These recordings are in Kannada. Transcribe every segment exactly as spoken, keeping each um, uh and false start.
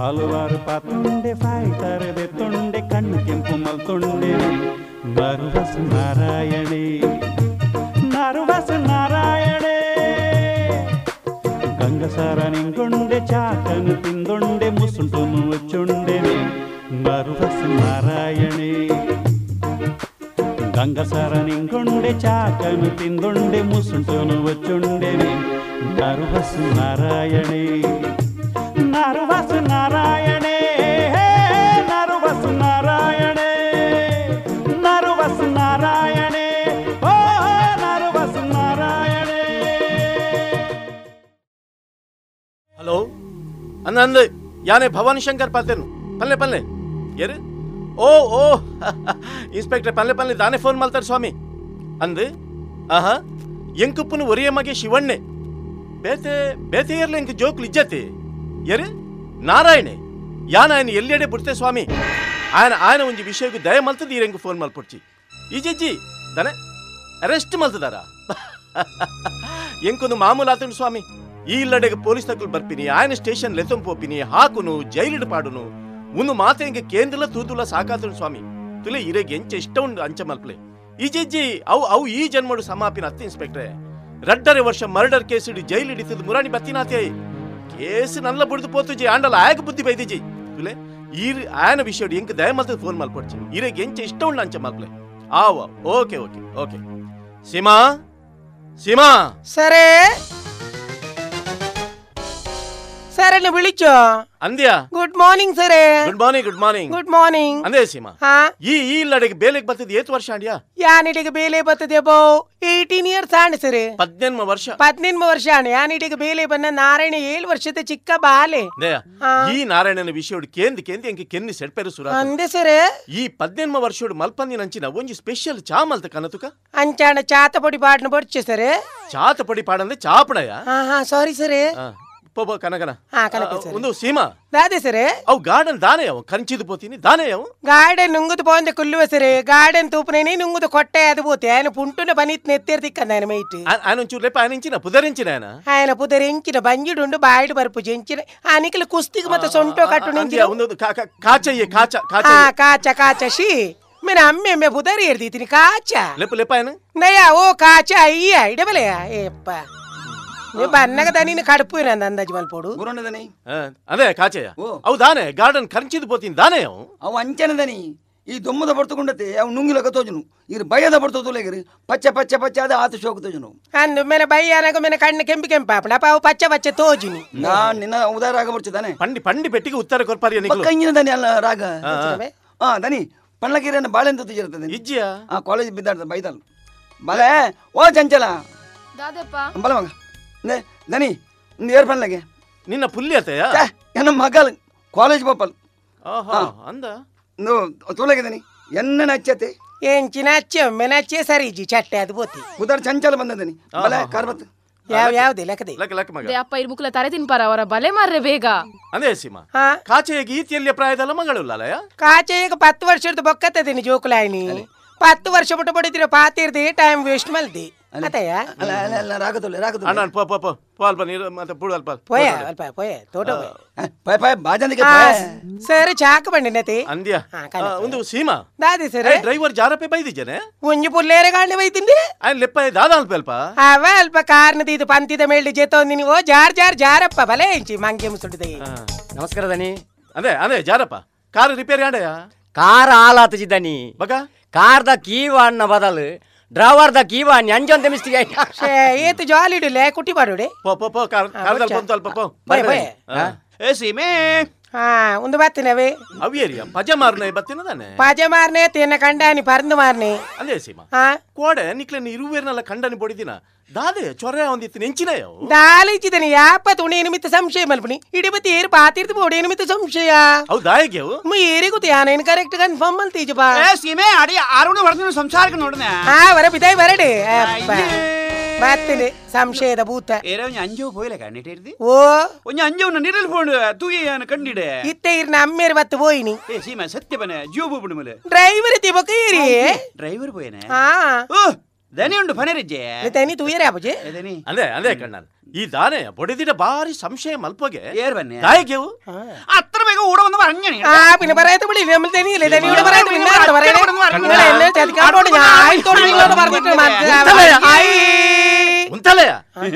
ಫಾಲುವಾರು ಪಾತುಂಡೆ ಫಾಯ್ತಾರದೆ ತೊಂಡೆ ಕಣ್ಣು ಕೆಂಪು ಮಲ್ತೊಂಡೆ ನರುವಸು ನಾರಾಯಣೆ ನರುವಸು ನಾರಾಯಣೆ ಗಂಗಸಾರ ನಿಂಗೊಂಡೆ ಚಾಕನು ತಿಂದೊಂಡೆ ಮುಸುಂಟುನು వచ్చుంಡೆ ನರುವಸು ನಾರಾಯಣೆ ಗಂಗಸಾರ ನಿಂಗೊಂಡೆ ಚಾಕನು ತಿಂದೊಂಡೆ ಮುಸುಂಟುನು వచ్చుంಡೆ ನರುವಸು ನಾರಾಯಣೆ ನರುವಸು ನಾರಾಯಣೆ ನರುವಸು ನಾರಾಯಣೆ ನರುವಸು ನಾರಾಯಣೆ ಓ ನರುವಸು ನಾರಾಯಣೆ. ಹಲೋ ಅಂದ ಯಾನೇ ಭವಾನಿ ಶಂಕರ್ ಪಾತೇನು ಪಲ್ಲೆ ಪಲ್ಲೆ ಯಾರು ಓ ಓ ಇನ್ಸ್ಪೆಕ್ಟರ್ ಪಲ್ಲೆ ಪಲ್ಲೆ ದಾನೆ ಫೋನ್ ಮಾಡ್ತಾರೆ ಸ್ವಾಮಿ ಅಂದು ಆಹಾ ಎಂಕಪ್ಪನ ಒರಿಯ ಮಗೆ ಶಿವಣ್ಣೆ ಬೇತೆ ಬೇತೆ ಇರ್ಲಿ ಎಂಕ ಜೋಕ್ಲು ಇಜ್ಜತಿ ಯಾರು ನಾರಾಯಣೆ ಯಾನ ఆయన ಎಲ್ಲೆಡೆ ಬಿಡ್ತೆ ಸ್ವಾಮಿ ఆయన ఆయన ಒಂಜಿ ವಿಷಯಕ್ಕೆ ದಯ ಮಲ್ತದ ಈರೆಂಗ ಫೋನ್ ಮಲ್ಪೊಡ್ಚಿ ಈಜಜ್ಜಿ ದನೆ ಅರೆಸ್ಟ್ ಮಲ್ತದಾರ ಎಂಕೊಂದು ಮಾಮೂಲು ಆತನು ಸ್ವಾಮಿ ಈ ಇಲ್ಲಡೆಗೆ ಪೊಲೀಸ್ ತಕ್ಕಲು ಬರ್ಪಿನಿ ఆయన ಸ್ಟೇಷನ್ ಲೆತ್ತೊಂದು ಪೋಪಿನಿ ಹಾಕುನು ಜೈಲಿಡು ಪಾಡುನು ಒಂದು ಮಾತೆ ಎಂಗೆ ಕೇಂದ್ರಲ ತೂತುಲ ಸಾಕಾತನು ಸ್ವಾಮಿ ತುಲೆ ಇರೆಗೆ ಎಂಚ ಇಷ್ಟ ಉಂಡು ಅಂಚ ಮಲ್ಪಲೆ ಈಜಜ್ಜಿ ಅವು ಅವು ಈ ಜನ್ಮಡು ಸಮಾಪಿನ ಅತ್ತೆ ಇನ್ಸ್ಪೆಕ್ಟ್ರೆ ರಡ್ಡರೆ ವರ್ಷ ಮರ್ಡರ್ ಕೇಸ್ ಇಡಿ ಜೈಲ್ ಹಿಡಿತದ ಮುರಾಣಿ ಬತ್ತಿನಾತೆ ಕೇಸ್ ನಲ್ಲ ಬುಡ್ದು ಪೋತುಜಿ ಆಂಡಲ ಆಯಕ ಬುದ್ಧಿ ಬೈದಿಜಿ ತುಲೆ ಈ ಆಯನ ವಿಷಯ ಎಂಕ ದಯ ಮಲ್ತದ ಫೋನ್ ಮಲ್ಪೊಡ್ಚಿ ಇರೆಗೆ ಎಂಚ ಇಷ್ಟ ಉಂಡು ಅಂಚ ಮಲ್ಪಲೆ ಆವ okay okay okay Seema Seema ಸರೇ ಸರ್ ಎನ್ನ ವಿಳಿಚೋ ಅಂದ್ಯಾ ಗುಡ್ ಮಾರ್ನಿಂಗ್ ಸರೇ good morning good morning good morning ಅಂದೇ ಸೀಮಾ ಹಾ ಈ ಈ ಇಲ್ಲಡೆಗೆ ಬೇಲೆಗೆ ಬರ್ತದ ಏತ್ ವರ್ಷ ಅಂಡ್ಯಾ ಯಾನಿಟಿಗೆ ಬೇಲೆ ಬರ್ತದೆ ಬೋ ಏಟೀನ್ ಇಯರ್ಸ್ ಆಂಡ್ ಸರ್ ಪದ್ನೆನ್ಮ ವರ್ಷ ಪದ್ನೆನ್ಮ ವರ್ಷ ಆಣ ಯಾನಿಟಿಗೆ ಬೇಲೆ ಬನ್ನ ನಾರಾಯಣ ಏಳು ವರ್ಷದ ಚಿಕ್ಕ ಬಾಲೆ ದಯ ಈ ನಾರಾಯಣನ ವಿಷಯೋಡು ಕೇಂದಿ ಕೇಂದಿ ಎಂಕೆ ಕೆನ್ನಿ ಸೆಡ್ಪೆರು ಸುರ ಅಂದೆ ಸರ್ ಈ ಪದ್ನೆನ್ಮ ವರ್ಷೋಡು ಮಲ್ಪಂದಿ ನಂಚಿನ ಒಂಜಿ ಸ್ಪೆಷಲ್ ಚಾ ಮಲ್ತ ಕನತುಕ ಅಂಚಾಣ ಚಾತ ಪೊಡಿ ಪಾಡ್ನ ಬಡ್ಚೆ ಸರ್ ಚಾತ ಪೊಡಿ ಪಾಡಂದ್ರೆ ಚಾಪಡಯ ಹಾ ಹಾ ಸಾರಿ ಸರ್ ಪೋಪ ಕನಕನ ಹಾ ಕನಕ ಸರ್ ಒಂದು ಸೀಮಾ ದಾದೆ ಸರ್ ಅವು ಗಾರ್ಡನ್ ದಾನೆ ಅವು ಕಂಚಿದು ಪೋತೀನಿ ದಾನೆ ಅವು ಗಾರ್ಡನ್ ನುಂಗುದು ಪೋಂದೆ ಕುಲ್ಲುವ ಸರ್ ಗಾರ್ಡನ್ ತೂಪನೇನಿ ನುಂಗುದು ಕೊಟ್ಟೆ ಅದು ಪೋತೆ ఆయన పుంటున బనిత్ నెత్తేర్ దిక్కన ఆయన మైట్ ఆయన ಒಂಚೂರು ಲೆಪ್ಪ ఆయన ಇಂಚಿನ ಪುದರಿಂಚಿನ ఆయన ఆయన పుదరించిన బంజిడుండు బాయిడు బరుపు జంచిన ఆనికల కుస్తికి మత సొంటో కట్టు నుంచి ಒಂದು ಕಾಚಯ್ಯ ಕಾಚ ಕಾಚ ఆ కాచ కాచ షి మన అమ్మే మే పుదరి ఎర్ది తిని కాచ ಲೆಪ್ಪ ಲೆಪ್ಪ ఆయన నయా ఓ కాచ అయ్య ఇడబలే ఏప్ప నే బన్నగ దనిని కడుపుయినంద అందాజి మల్పోడు ಗುರುಂಡದನಿ ಅದೇ ಕಾಚಯ್ಯ ಅವು ದಾನೆ ಗಾರ್ಡನ್ ಕಂಚಿದು ಪೋತೀನಿ ದಾನೆ ಅವು ಅವು ಅಂಚನದನಿ ಈ ದೊಮ್ಮದ ಬರ್ತುಕೊಂಡತೆ ಅವು ನುಂಗಿಲಕ ತೋಜುನು ಇರು ಭಯದ ಬರ್ತೋ ತುಲೆಗಿರಿ ಪಚ್ಚ ಪಚ್ಚ ಪಚ್ಚ ಅದ ಆತ ಶೋಕ ತೋಜುನು ಅಂದು మెన బయ్యానగ మెన కಣ್ಣ ಕೆಂಪి ಕೆಂಪಾಪಣ ಪಾವು ಪಚ್ಚ ಪಚ್ಚ ತೋಜುನಿ ನಾ ನಿನ್ನ ಉದಾರ ರಾಗ ಬರ್ಚದಾನೆ ಪಂಡಿ ಪಂಡಿ ಬೆಟ್ಟಿಗೆ ಉತ್ತರ ಕೊರ್ಪಾರಿ ನಿಕಲು ಕೈಯಿನ ದನಿ ಅಲ್ಲ ರಾಗ ಹಾ ದನಿ ಪಣ್ಣಗಿರನ್ನ ಬಾಳೆ ಅಂತ ತುಜಿರ್ತದೆ ಇಜ್ಜಿಯ ಆ ಕಾಲೇಜ್ ಬಿದ್ದಾಡ್ದ ಬೈದಲ್ ಬಾಳೆ ಓ ಚಂಚಲ ದಾದಪ್ಪ ಬಲ ಮಗ ನೆ ದನಿ ಏರ್ ಪಣ್ಣಗೆ ನಿನ್ನ ಪುಲ್ಯತೆಯ ಎನ್ನ ಮಗಲ್ ಕಾಲೇಜ್ ಪಪ್ಪಲ್ ಆಹಾ ಅಂದ ನೋ ತುಲೆಗಿದನಿ ಎನ್ನ ನಚ್ಚತೆ ఏంచి నచ్చే మెనచ్చే సరిజి చట్టే అది పోతే ಉದಾರ ಚಂಚಲ ಬಂದದನಿ ಬಲ ಕಾರ್ಬತ್ ಯಾವ ಯಾವ್ದು ಲೆಕ್ಕದೆ ಲಕ್ಕ ಲಕ್ಕ ಮಗ ದೇ ಅಪ್ಪ ಇರ್ ಮುಕ್ಲ ತರೆ ತಿನ್ಪಾರ ಅವರ ಬಲೆ ಮಾರ್ರೆ ಬೇಗ ಅದೇ ಸೀಮಾ ಹಾ ಕಾಚೆಗೆ ಈತಿಯಲ್ಲಿ ಪ್ರಾಯದಲ್ಲ ಮಗಳುಲ್ಲಲಯ ಕಾಚೆಗೆ ಪತ್ತು ವರ್ಷದ ಬೊಕ್ಕತ್ತದಿನಿ ಜೋಕುಲಾಯಿನಿ ಪತ್ತು ವರ್ಷ ಮುಟ್ಟ ಬಡಿದಿರ ಪಾತಿರ್ದಿ ಟೈಮ್ ವೇಸ್ಟ್ ಮಲ್ದಿ ಅತಯ್ಯ ಅಲ್ಲ ಅಲ್ಲ ಅಲ್ಲ ರಾಗತೊಲೆ ರಾಗತೊಲೆ ಅಣ್ಣ ಪೋ ಪೋ ಪೋ ಪೋ ಅಲ್ಪ ನೀರು ಮತ್ತೆ ಪುಡು ಅಲ್ಪ పోయా అల్ప పోయా తోట ಪಾಯ್ ಪಾಯ್ ಬಾಜಂದಿಗೆ సరే చాక బండినతి ಅಂದ್ಯ ಒಂದು ಸೀಮಾ దాది సరే ಡ್ರೈವರ್ ಜಾರಪೆ ಬೈದಿದ್ದೇನೆ ಉಂಜಿ ಪುಲ್ಲೇರೆ ಗಾಂಡಿ ಬೈತಿಂದಿ ఆయన ಲೆಪ್ಪ ದಾದ ಅಲ್ಪ ಅಲ್ಪ ಅವ ಅಲ್ಪ ಕಾರ್ನ ತೀದು ಪಂತಿದ ಮೇಲ್ಡಿ ಜೇತೋಂದಿ ನೀವು ಜಾರ್ ಜಾರ್ ಜಾರಪ್ಪ ಬಲೆ ಇಂಚಿ ಮಂಗೆ ಮುಸುಡಿದೆ ನಮಸ್ಕಾರ ದನಿ ಅದೇ ಅದೇ ಜಾರಪ್ಪ ಕಾರ್ ರಿಪೇರಿ ಆಡಯ ಕಾರ್ ಹಾಲಾತಜಿ ದನಿ ಬಗ ಕಾರ್ ದ ಕೀವಾನ್ನ ಬದಲು ಡ್ರೈವರ್ ದ ಕೀವಾನ್ ಅಂಜೊಂದೆ ಮಿಸ್ಟಿಗೆ ಆಯ್ತಾ ಏತು ಜಾಲಿ ಇಡಲೆ ಕುಟ್ಟಿ ಬಾಡುಡೆ ಪೋ ಪೋ ಪೋ ಕಾರ್ ಕಾರ್ದಲ್ಲಿ ಬಂತು ಅಲ್ಪ ಪೋ పోయ్ పోయ్ ಏ ಸೀಮೆ ಹಾ ಒಂದು ಬತ್ತಿನವೆ ಅವಿಯರಿಯ ಪಜಮಾರ್ನೆ ಬತ್ತಿನದಾನೆ ಪಾಜ ಮಾರ್ನೆ ತಿನ್ನ ಕಂಡಾನಿ ಪರಂದು ಮಾರ್ನೆ ಅದೇ ಸೀಮಾ ಹಾ ಕೋಡೆ ನಿಕ್ಲೆನ ಇರುವೇರ್ನೆಲ್ಲ ಕಂಡನಿ ಬಡಿದಿನ ದಾದೆ ಚೊರೆ ಒಂದಿತ್ತು ನೆಂಚಿನಯವು ದಾಲಿಚಿದನಿ ಯಾಪ ತುಣಿ ನಿಮಿತ್ತ ಸಂಶಯ ಮಲ್ಪನಿ ಇಡಿಬತ್ತಿ ಏರು ಪಾತಿರ್ತಿ ಬೋಡಿ ನಿಮಿತ್ತ ಸಂಶಯ ಅವು ದಾಯಗೆವು ಮು ಏರಿ ಗೊತ್ತಿ ಯಾನೇನು ಕರೆಕ್ಟ್ ಕನ್ಫರ್ಮ್ ಮಲ್ತೀಜ ಬಾ ಏ ಸೀಮೆ ಅಡಿ ಆರುಣ ವರ್ದಿನ ಸಂಸಾರಕ್ಕೆ ನೋಡನೆ ಹಾ ವರ ಬಿದಾಯ್ ಬರಡೆ ಬತ್ತಿನಿ ಸಂಶಯದ ಭೂತ ಏರೆ ಒಂಜಿ ಅಂಜು ಪೋಯ್ಲೆ ಕಣ್ಣಿಟ್ಟಿರ್ದಿ ಓ ಒಂಜಿ ಅಂಜವನ್ನ ನಿರಲ್ ಪೋಂಡು ತೂಗಿಯಾನ ಕಂಡಿಡೆ ಇತ್ತೆ ಇರ್ನ ಅಮ್ಮೇರು ಬತ್ತು ಹೋಯಿನಿ ಏ ಸೀಮೆ ಸತ್ಯ ಬನೆ ಜೀವ ಬುಬುಡು ಮೇಲೆ ಡ್ರೈವರ್ ತಿ ಬೊಕ ಏರಿ ಡ್ರೈವರ್ ಪೋಯನೆ ಹಾ ಓ ದನಿ ಉಂಡು ಫನೆರಿಜ್ಜೆ ತನಿ ತೂಯರೆ ಅಪ್ಪಜಿ ದನಿ ಅದೇ ಅದೇ ಕಣ್ಣನ್ ಈ ದಾನೆ ಬೊಡಿದಿಡ ಬಾರಿ ಸಂಶಯ ಮಲ್ಪಗೆ ಏರ್ ಬನ್ನಿ ದಾಯಗೆವು ಅತ್ರ ಬೇಗ ಓಡ ಒಂದು ಅಂಜನಿ ആ പിന്നെ പറയത്തെ വിളി നമ്മൾ തനിയല്ലേ തനിയോട് പറയാതെ പിന്നെ എന്താ പറയണേ നിങ്ങൾ എന്നെ ചതിക്കാനോട് ഞാൻ തുടങ്ങിയോട് പറഞ്ഞിട്ട് മനസ്സിലായി ಉಂತಲೆಯ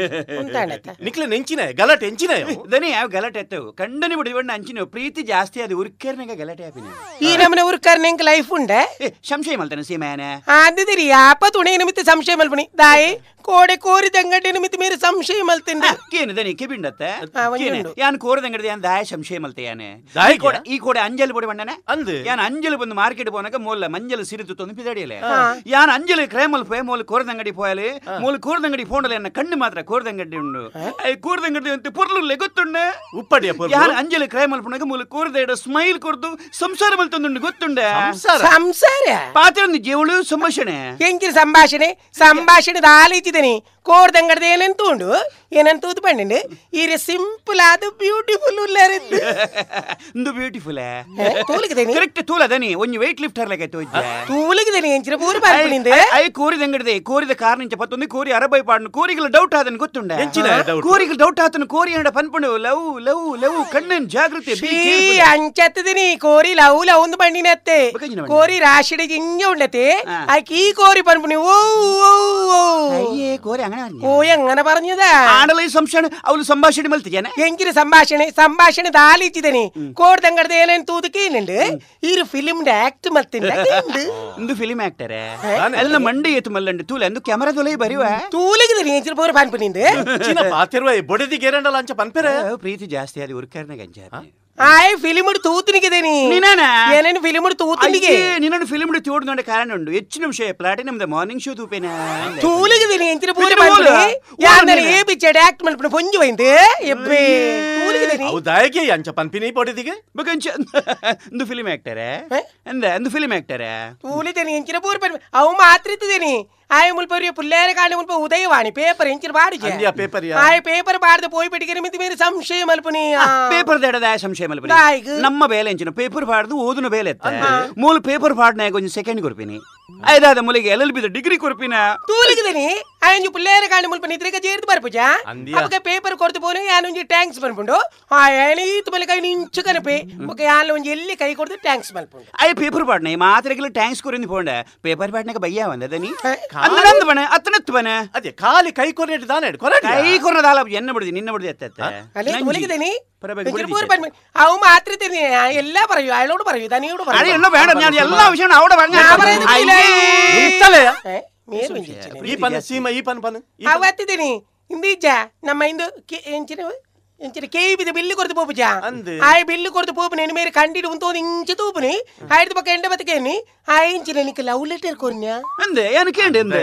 ఉంటాడట ನಿಕ್ಲೆ ನೆಂಚಿನ ಗಲಾಟೆ ಎಂಚಿನ ದನಿ ಯಾವ ಗಲಾಟೆ ಎತ್ತವು ಕಂಡನಿ ಬಿಡಿಬಣ್ಣ ಅಂಚಿನ ಪ್ರೀತಿ ಜಾಸ್ತಿ ಅದು ಉರ್ಕೇರ್ನಾಗ ಗಲಾಟೆ ಆಪಿನ ഈ നമ്മുടെ ഊർക്കാരന് എനിക്ക് ലൈഫ് ഉണ്ട് ಏ ಸಂಶಯ ಮಲ್ತಾನೆ ಸೀಮಾನೆ അത് തിരിയാ അപ്പൊ തുണി നിമിത്ത സംശയം മൽപ്പണി ദായി ಕೋಡೆ ಕೋರಿ ತಂಗಡಿ ನಿಮಿತ್ತ ಮೇರೆ ಸಂಶಯ ಮಲ್ತಿಂದ ಕೇನು ದನಿ ಕೆಬಿಂಡತ್ತೆ ಆ, ಒಂದುಂಡು. ಯಾನ್ ಕೋರದಂಗಡಿ ಯಾನ್ ದಾಯ ಸಂಶಯ ಮಲ್ತೆಯಾನೆ ದಾಯಿಗೆ? ಈ ಕೋಡೆ ಈ ಕೋಡೆ ಅಂಜಲ್ ಬೊಡಿ ಬಣ್ಣನೆ ಅಂದು ಯಾನ್ ಅಂಜಲ್ ಬಂದು ಮಾರ್ಕೆಟ್ పోనక ಮೂಲ ಮಂಜಲ್ ಸಿರಿತು ತೊಂದು ಪಿದಾಡಿಯಲೆ ಯಾನ್ ಅಂಜಲ್ ಕ್ರೇಮಲ್ ಪೋಯ ಮೂಲ ಕೋರದಂಗಡಿ ಪೋಯಲೆ ಮೂಲ ಕೋರದಂಗಡಿ ಫೋಂಡಲೆ ಅನ್ನ ಕಣ್ಣು ಮಾತ್ರ ಕೋರದಂಗಡಿ ಉಂಡು ಐ ಕೋರದಂಗಡಿ ಅಂತ ಪುರ್ಲುಲ್ಲೆ ಗೊತ್ತುಂಡೆ ಉಪ್ಪಡಿಯ ಯಾನ್ ಅಂಜಲ್ ಕ್ರೇಮಲ್ ಪೋನಕ ಮೂಲ ಕೋರದೇಡ ಸ್ಮೈಲ್ ಕೊರ್ದು ಸಂಸಾರ ಮಲ್ತೊಂದುಂಡು ಗೊತ್ತುಂಡೆ ಸಂಸಾರ ಪಾತ್ರ ಒಂದು ಜೀವಳು ಸಂಭಾಷಣೆ ಎಂಕಿನ ಸಂಭಾಷಣೆ ಸಂಭಾಷಣೆ ಆಲೋಚಿದನಿ ಕೋರ್ದಂಗಡದ ಏನಂತ ಉಂಡು ಏನಂತ ತೂತು ಪಂಡಿಂಡು ಈರೆ ಸಿಂಪಲ್ ಆದ ಬ್ಯೂಟಿಫುಲ್ ಉಳ್ಳಾರಿದ್ದು ಒಂದು ಬ್ಯೂಟಿಫುಲ್ ತೂಲಿಕದೇನಿ ಕರೆಕ್ಟ್ ತೂಲ ದನಿ ಒಂದು ವೆಯ್ಟ್ ಲಿಫ್ಟರ್ ಲೆಕ್ಕ ತೋಜ್ಜೆ ತೂಲಿಕದೇನಿ ಎಂಚಿನ ಪೂರ ಪಾರ್ಪಣಿಂದ ಐ ಕೋರಿದಂಗಡದೆ ಕೋರಿದ ಕಾರ್ ನಿಂಚ ಪತ್ತೊಂದು ಕೋರಿ ಅರಬೈ ಪಾಡ್ನು ಕೋರಿಗಳ ಡೌಟ್ ಆದನ್ ಗೊತ್ತುಂಡ ಎಂಚಿನ doubt? ಕೋರಿಗಳ ಡೌಟ್ ಆತನು ಕೋರಿ ಅಂಡ ಪನ್ಪುಂಡು ಲವ್ ಲವ್ ಲವ್ ಕಣ್ಣನ್ ಜಾಗೃತಿ be ಈ careful. ಅಂಚತ್ತದಿನಿ ಕೋರಿ ಲವ್ ಲವ್ ಒಂದು ಪಂಡಿನತ್ತೆ ಬಕಂಜಿನ ಬಣ್ಣ. ಕೋರಿ ರಾಶಿಡಿ ಜಿಂಜ ಉಂಡತೆ ആ. ಆಕಿ ಈ ಕೋರಿ ಪನ್ಪುಣಿ ಓ ಓ ಓ ಅಯ್ಯೇ ಕೋರಿ അങ്ങനെ ഓ എങ്ങനെ പറഞ്ഞതാ ആണല്ലേ സംശയം അവള് സംഭാഷണ മൽത്തിയാനെ ಎಂಕಿನ ಸಂಭಾಷಣೆ ಸಂಭಾಷಣೆ ದಾಲಿಚಿದನಿ ಕೋರ್ದಂಗಡದ ಏನೇನು ತೂದಕೇನುಂಡು ಈ ಫಿಲಿಮ್ದ ಆಕ್ಟ್ ಮತ್ತಿಂದ എന്ത് ഫിലിം ആക്ടറെ അല്ല മണ്ടി ഏത്ത് മല്ലണ്ട് തൂല എന്ത് ക്യാമറ തൊലൈ ബരുവ ತೂಲಿಗಿದನಿ ಎಂಚಿನ ಪೂರ ಪಾನ್ಪಣಿಂದ ಚಿನ ಪಾತಿರುವ ಬೊಡೆದಿ ಗೇರಂಡಲ್ಲ ಅಂಚ ಪನ್ಪೆರೆ ಪ್ರೀತಿ ಜಾಸ್ತಿ ಅದು ಉರ್ಕಾರನ ಗಂಜಾತಿ ಆಯ್ ಫಿಲಿಮ್ ತೂತನಿಗಿದನಿ ನೀನಾನಾ ಏನೇನು ಫಿಲಿಮ್ ತೂತನಿಗೆ ನಿನ್ನನ್ನು ಫಿಲ್ಮ್ ತೋಡ್ಕೊಂಡ ಕಾರಣ ಉಂಡು ಹೆಚ್ಚಿನ ವಿಷಯ ಪ್ಲಾಟಿನಮ್ ದ ಮಾರ್ನಿಂಗ್ ಶೋ ತೂಪೇನ ತೂಲಿಗಿದನಿ ಎಂಚಿನ ಪೂರ പിന്നെ ಪಾನ್ಪಣಿ പോലെ. ಯಾಂದರೆ ಏ ಬಿಚ್ಚಡ ಆಕ್ಟ್ ಮಲ್ಪಣ ಪೊಂಜು ವೈಂದು ಎಬ್ಬೆ ತೂಲಿಗಿದನಿ ಅವು ದಾಯಗೆ ಅಂಚ ಪನ್ಪಿನಿ ಬೊಡೆದಿಗೆ ಬಗಂಚ ಒಂದು ಫಿಲ್ಮ್ ಆಕ್ಟರೆ ಎಂದ ಒಂದು ಫಿಲ್ಮ್ ಆಕ್ಟರೆ ತೂಲಿದನಿ ಎಂಚಿನ ಪೂರ ಪಾನ್ಪಣಿ ಅವು ಮಾತ್ರಿತದಿನಿ ಆಯ್ ಮುಲ್ಪ ಅವ್ರಿಗೆ ಪುಲ್ಲೇರ ಕಾಣಿ ಮುಲ್ಪ ಉದಯವಾಣಿ ಪೇಪರ್ ಎಂಚಿನ ಬಾಡಿಗೆ ಅಂದ್ಯಾ ಪೇಪರ್ ಯಾ ಆಯ್ ಪೇಪರ್ ಬಾಡ್ದು ಪೋಯಿ ಬಿಟ್ಟಿಗೆ ಮಿತಿ ಮೇಲೆ ಸಂಶಯ ಮಲ್ಪನಿ ಪೇಪರ್ ದೇಡದ ಸಂಶಯ ಮಲ್ಪನಿ ದಾಯಿಗ್. ನಮ್ಮ ಬೇಲೆ ಎಂಚಿನ ಪೇಪರ್ ಪಾಡ್ದು ಓದುನ ಬೇಲೆ ಎತ್ತ ಮೂಲ ಪೇಪರ್ ಪಾಡ್ನಾಗ ಒಂದು ಸೆಕೆಂಡ್ ಕೊರ್ಪಿನಿ ಐದಾದ ಮೂಲಿಗೆ ಎಲ್ ಎಲ್ ಬಿ ಡಿಗ್ರಿ ಕೊರ್ಪಿನ ತೂಲಿಗಿದನಿ ಆಯಂಜು ಪುಲ್ಲೇರ ಕಾಣಿ ಮುಲ್ಪ ನಿದ್ರೆಗೆ ಜೇರ್ದು ಬರ್ಪುಜ ಅಂದ್ಯಾ. ಅವಾಗ ಪೇಪರ್ ಕೊಡ್ತು ಪೋನು ಯಾನೊಂಜಿ ಟ್ಯಾಂಕ್ಸ್ ಬರ್ಪುಂಡು ಆ ಏನೀತು ಮೇಲೆ ಕೈ ನಿಂಚು ಕನಪೆ ఒక ಯಾನ್ ಒಂಜಿ ಎಲ್ಲಿ ಕೈ ಕೊಡ್ದು ಟ್ಯಾಂಕ್ಸ್ ಮಲ್ಪುಂಡು ಐ ಪೇಪರ್ ಪಾಡ್ನ ಮಾತ್ರೆಗೆಲ್ಲ ಟ್ಯಾಂಕ್ಸ್ ಕೊರಿಂದು ಪೋಂಡ ಪೇಪರ್ ಪಾಡ್ನಾಗ ಬಯ್ಯ ಒಂದದನಿ ಅಂದ್ರಂದು ಬಣ ಅತ್ತನತ್ತು ಬಣ ಅದೇ ಖಾಲಿ ಕೈ ಕೊನೆಟ್ಟು ದಾನೆ ಕೊರಡಿ ಕೈ ಕೊರದಾಲ ಎನ್ನ ಬಿಡಿದಿ ನಿನ್ನ ಬಿಡಿದಿ ಎತ್ತ ಅಲ್ಲೇ ತೂಲಿಗಿದನಿ ಪರಬೇಕು ಎಂಚಿನ ಪೂರ ಪಾನ್ಪಣಿ ಅವು ಮಾತ್ರಿತೀನಿ ಎಲ್ಲ പറയൂ അയാളോട് പറയൂ തനിയോട് ಅರೆ പറയൂ ಎಲ್ಲ ಬೇಡ ನಾನು ಎಲ್ಲ ವಿಷಯ ಅವಡ ಬಂಗ ഞാൻ പറയുന്നത് മനസ്സിലായി. ಉಂತಲೆಯ ഏ, മേര് വെഞ്ചിച്ചിന്. ಈ ಪನ್ ಸೀಮ ಈ ಪನ್ ಪನ್ ಈ ಪನ್. ಅವತ್ತಿದ್ದೀನಿ ಇಂದೀಚ ನಮ್ಮ ಇಂದು ಎಂಚಿನ ಎಂಚಿನ ಕೆ ಬಿದ ಬಿಲ್ಲು ಕೊಡ್ತು ಪೋಪುಜ ಅಂದು. ಆಯ್ ಬಿಲ್ಲು ಕೊಡ್ತು ಪೋಪು నేను మీరు కండిడు ఉంతో ఇంచ తూపుని ఐదు పక్క ఎండ బతకేని ఆ ఇంచిన నీకు లవ్ లెటర్ కొన్యా എന്ത് എനിക്കേണ്ട എന്ത്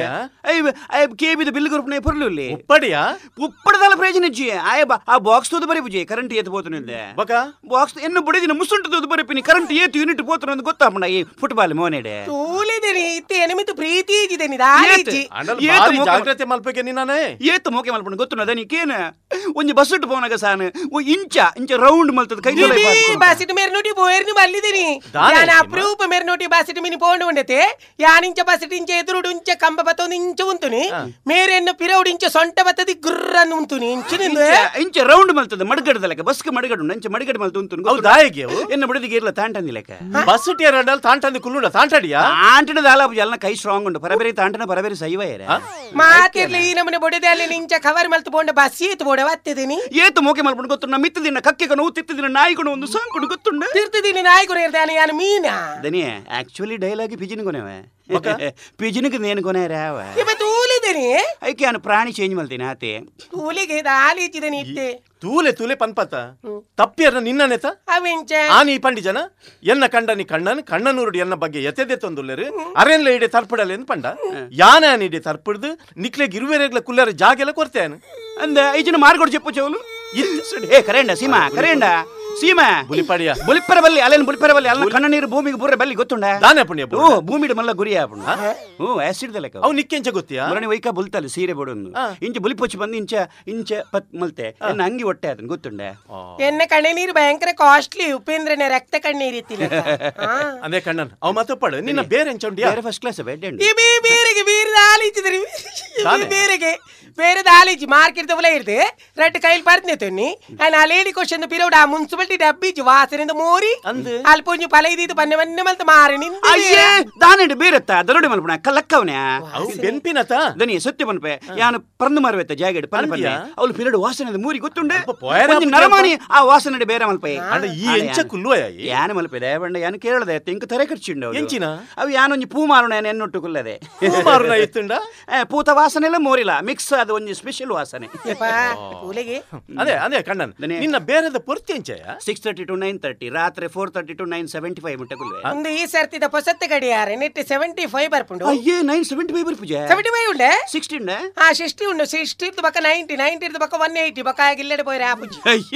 ಕೆ ಬಿದ ಬಿಲ್ ಕೊರ್ಪನೆ ಪರ್ಲುಲ್ಲಿ ಉಪ್ಪಡಿಯ ಉಪ್ಪಡದಾಲ ಪ್ರಯೋಜನ ಇಜ್ಜಿ ಆಯ ಆ ಬಾಕ್ಸ್ ತೋದು ಬರಿ ಬುಜಿ ಕರೆಂಟ್ ಏತ್ పోతునింದೆ ಬಕ ಬಾಕ್ಸ್ ಎನ್ನು ಬಡಿದಿನ ಮುಸುಂಟು ತೋದು ಬರಿಪಿನಿ ಕರೆಂಟ್ ಏತ್ ಯೂನಿಟ್ పోతున ಅಂತ ಗೊತ್ತಾಪಣ ಈ ಫುಟ್ಬಾಲ್ ಮೋನೆಡೆ ತೂಲಿದೆನಿ ಇತ್ತೆ ಎನಿಮಿತ್ತು ಪ್ರೀತಿ ಇಜಿದೆನಿ ದಾಲಿಚಿ ಅಂಡಲ್ ಏತು ಬಾರಿ ಮೋಕ- ಜಾಗ್ರತೆ ಮಲ್ಪಗೆ ನಿನ್ನಾನೆ ಏತ್ ಮೋಕೆ ಮಲ್ಪಣ ಗೊತ್ತುನ ದನಿಕೇನ ಒಂಜಿ ಬಸ್ ಇಟ್ಟು ಪೋನಾಗ ಸಾನ ಓ ಇಂಚ ಇಂಚ ರೌಂಡ್ ಮಲ್ತದ ಕೈ ತೊಳೆ ಪಾಡ್ಕೊಂಡು. ಬಾಸಿಟ್ ಮೇರ್ ನೋಟಿ పోయేర్ని మల్లిదిని దానే యాన సినిమా. అప్రూప మేర్ నోటి బాసిట్ మిని పోండి ఉండతే యానించ బాసిట్ ఇంచ ఎదురుడు ఇంచ కంబ బతోని ఇంచ ఉంతుని మేరెన్న పిరౌడి ఇంచ సొంట బతది గుర్రన్ ఉంతుని ఇంచినిందు ಇಂಚ ಇಂಚ ರೌಂಡ್ ಮಲ್ತದ ಮಡಗಡದ ಲೆಕ್ಕ ಬಸ್ಗೆ ಮಡಗಡು ಇಂಚ ಮಡಗಡ ಮಲ್ತು ಉಂಟು ಅವು ದಾಯಗೆ ಅವು ಎನ್ನ ಬಿಡದಿಗೆ ಇರ್ಲ ತಾಂಟಂದಿ ಲೆಕ್ಕ ಬಸ್ ಟೇರಂಡಲ್ ತಾಂಟಂದಿ ಕುಲ್ಲುಂಡ ತಾಂಟಡಿಯಾ ತಾಂಟದ ದಾಲಾಪು ಎಲ್ಲ ಕೈ ಸ್ಟ್ರಾಂಗ್ ಉಂಟು ಪರಬೇರೆ ತಾಂಟನ ಪರಬೇರೆ ಸೈವಯರ ಮಾತಿರ್ಲಿ ಈ ನಮ್ಮನೆ ಬೊಡೆದೆ ಅಲ್ಲಿ ನಿಂಚ ಕವರ್ ಮಲ್ತು ಬೋಂಡ ಬಸ್ ಏತು ಬೋಡ ವತ್ತಿದಿನಿ ಏತು ಮೋಕೆ ಮಲ್ಪಣ ಗೊತ್ತು ನಮ್ಮ ಮಿತ್ತದಿನ ಕಕ್ಕೆ ನೋವು ತಿತ್ತದಿನ ನಾಯಿಗಳು ಒಂದು ಸಾಂಕೊಂಡು ಗೊತ್ತುಂಡ ತಿರ್ತಿದಿನಿ ನಾಯ್ಕರು ಇರ್ತಾನೆ ಯಾನ ಮೀನಾ ದನಿಯ ಆಕ್ಚುಲಿ ಡೈಲಾಗ್ ಪಿಜಿನ್ ಕೊನೆವೆ ಪಿಜಿನ್ಗೆ ನೇನು ಕೊನೆ ರಾವ ಇವ ತೂಲಿದಿನಿ ಐಕೆ ನಾನು ಪ್ರಾಣಿ ಚೇಂಜ್ ಮಲ್ತೀನಿ ಆತೆ ತೂಲಿಗೆ ದಾಲಿಚಿದನಿ ಇತ್ತೆ ತೂಲೆ ತೂಲೆ ಪನ್ಪತ್ತ ತಪ್ಪಿಯರ್ನ ನಿನ್ನನೆತ ಅವೆಂಚ ಆನಿ ಪಂಡಿ ಜನ ಎನ್ನ ಕಂಡನಿ ಕಣ್ಣನ್ ಕಣ್ಣನೂರುಡು ಎನ್ನ ಬಗ್ಗೆ ಎತ್ತೆದೆ ತೊಂದುಲ್ಲೆರು ಅರೆನ್ಲ ಇಡೆ ತರ್ಪಡಲ್ಲ ಎಂದು ಪಂಡ ಯಾನ ಇಡೆ ತರ್ಪಡ್ದು ನಿಕ್ಲೆಗ್ ಇರುವೆರೆಗ್ಲ ಕುಲ್ಲರ ಜಾಗೆಲ್ಲ ಕೊರ್ತೇನು ಅಂದ ಐಜನ ಮಾರ್ಕೊಡು చెప్పు చెవులు ఏ కరేండ సీమ కరేండ సీమ ಬುಲಿಪಡಿಯ ಬುಲಿಪ್ಪರ ಬಲ್ಲಿ ಅಲ್ಲೇನು ಬುಲಿಪ್ಪರ ಬಲ್ಲಿ ಅಲ್ಲ ಕಣ್ಣ ನೀರು ಭೂಮಿಗೆ ಬುರ್ರೆ ಬಲ್ಲಿ ಗೊತ್ತುಂಡ ದಾನೆ ಪುಣ್ಯ ಓ ಭೂಮಿಡ ಮಲ್ಲ ಗುರಿ ಆಪುಂಡ ಓ ಆಸಿಡ್ ಲೆಕ್ಕ ಅವು ನಿಕ್ಕೆಂಚ ಗೊತ್ತಿಯಾ ಮರಣಿ ವೈಕ ಬುಲ್ತಲ್ಲ ಸೀರೆ ಬಡೊಂದು ಇಂಚ ಬುಲಿಪೊಚ್ಚಿ ಬಂದು ಇಂಚ ಇಂಚ ಪತ್ ಮಲ್ತೆ ಎನ್ನ ಅಂಗಿ ಹೊಟ್ಟೆ ಅದನ್ ಗೊತ್ತುಂಡ ಎನ್ನ ಕಣ್ಣನೀರು ಭಯಂಕರ ಕಾಸ್ಟ್ಲಿ ಉಪೇಂದ್ರನ ರಕ್ತ ಕಣ್ಣೀರು ಇತ್ತಿಲ್ಲ ಅಂದೇ ಕಣ್ಣನ್ ಅವು ಮತ್ತೊಪ್ಪಡು ನಿನ್ನ ಬೇರೆ ಎಂಚೊಂಡಿಯಾ ಬೇರೆ ಫಸ್ಟ್ ಕ್ಲಾಸ್ ಬೆಡ್ ಈ ಬೀ ಬೇರೆಗೆ ಬೀರ್ ದಾಲಿಚಿದ್ರಿ ಬೇರೆಗೆ ಬೇರೆ ದಾಲಿಜಿ ಮಾರ್ಕೆಟ್ ತವಲ ಇರ್ದೆ ರಟ್ ಕೈಲಿ ಪರ್ದ್ನೆ ತೊನ್ನಿ ಆಯ್ನ ಆ ಲೇಡಿ ಕ್ವಶನ್ ಪಿರಿಯಡ್ ಆ ಮುನ್ಸಿಪಾಲಿಟಿ ಡಬ್ಬಿಜಿ ವಾಸನೆಂದ ಮೋರಿ ಅಲ್ಲಿ ಪುಂಜಿ ಪಲೈದಿದ್ದು ಪನ್ನೆ ಮನ್ನೆ ಮಲ್ತ ಮಾರಿ ನಿಂದ ಅಯ್ಯೇ ದಾನೆಡ್ ಬೇರೆತ್ತ ದರೋಡೆ ಮಲ್ಪಣ ಕಲ್ಲಕ್ಕವನೇ ಬೆನ್ಪಿನತ ದನಿ ಸತ್ಯ ಪನ್ಪೆ ಯಾನು ಪರಂದು ಮಾರವೆತ್ತ ಜಾಗೆಡ್ ಪನ್ನೆ ಪನ್ನೆ ಅವಳು ಪಿರಿಯಡ್ ವಾಸನೆದ ಮೂರಿ ಗೊತ್ತುಂಡೆ ಪೋಯರ ಒಂಜಿ ನರಮಾನಿ ಆ ವಾಸನೆಡೆ ಬೇರೆ ಮಲ್ಪೆ ಅಣ್ಣ ಈ ಎಂಚ ಕುಲ್ಲುವಯ ಯಾನ ಮಲ್ಪೆ ದೇವಂಡ ಯಾನು ಕೇಳದೆ ತೆಂಕ ತರೆ ಖರ್ಚಿಂಡು ಎಂಚಿನ ಅವು ಯಾನೊಂಜಿ ಪೂ ಮಾರುಣ ಎನ್ನೊಟ್ಟು ಕುಲ್ಲದೆ ಮಾರುನ ಇತ್ತುಂಡ ಪೂತ ವಾಸನೆ ಎಲ್ಲ ಮೋರಿಲ್ಲ ಮಿಕ್ಸ್ ಅದು ಒಂಜಿ ಸ್ಪೆಷಲ್ ವಾಸನೆ ಕೂಲೆಗೆ ಅದೇ ಅದೇ ಕಣ್ಣನ್ ನಿನ್ನ ಬೇರೆದ ಪೂರ್ತಿ ಎಂಚಯ six thirty to nine thirty ರಾತ್ರಿ four thirty to nine seventy five ಮುಟ್ಟ ಕುಲ್ವೆ ಒಂದು ಈ ಸರ್ತಿದ ಪೊಸತ್ತೆ ಗಡಿಯಾರೆ ನೆಟ್ ಸೆವೆಂಟಿ ಫೈವ್ ಬರ್ಪುಂಡು ಅಯ್ಯೇ ನೈನ್ ಸೆವೆಂಟಿ ಫೈವ್ ಬರ್ಪುಜೆ ಸೆವೆಂಟಿ ಫೈವ್ ಉಂಡೆ ಸಿಕ್ಸ್ಟಿ ಉಂಡೆ ಆ ಸಿಕ್ಸ್ಟಿ ಉಂಡು ಸಿಕ್ಸ್ಟಿ ಇರ್ದು ಬಕ್ಕ ನೈಂಟಿ ನೈಂಟಿ ಇರ್ದು ಬಕ್ಕ ಒನ್ ಏಯ್ಟಿ ಬಕ್ಕ ಇಲ್ಲಡೆ ಪೋಯ್ರೆ ಆಪುಜಿ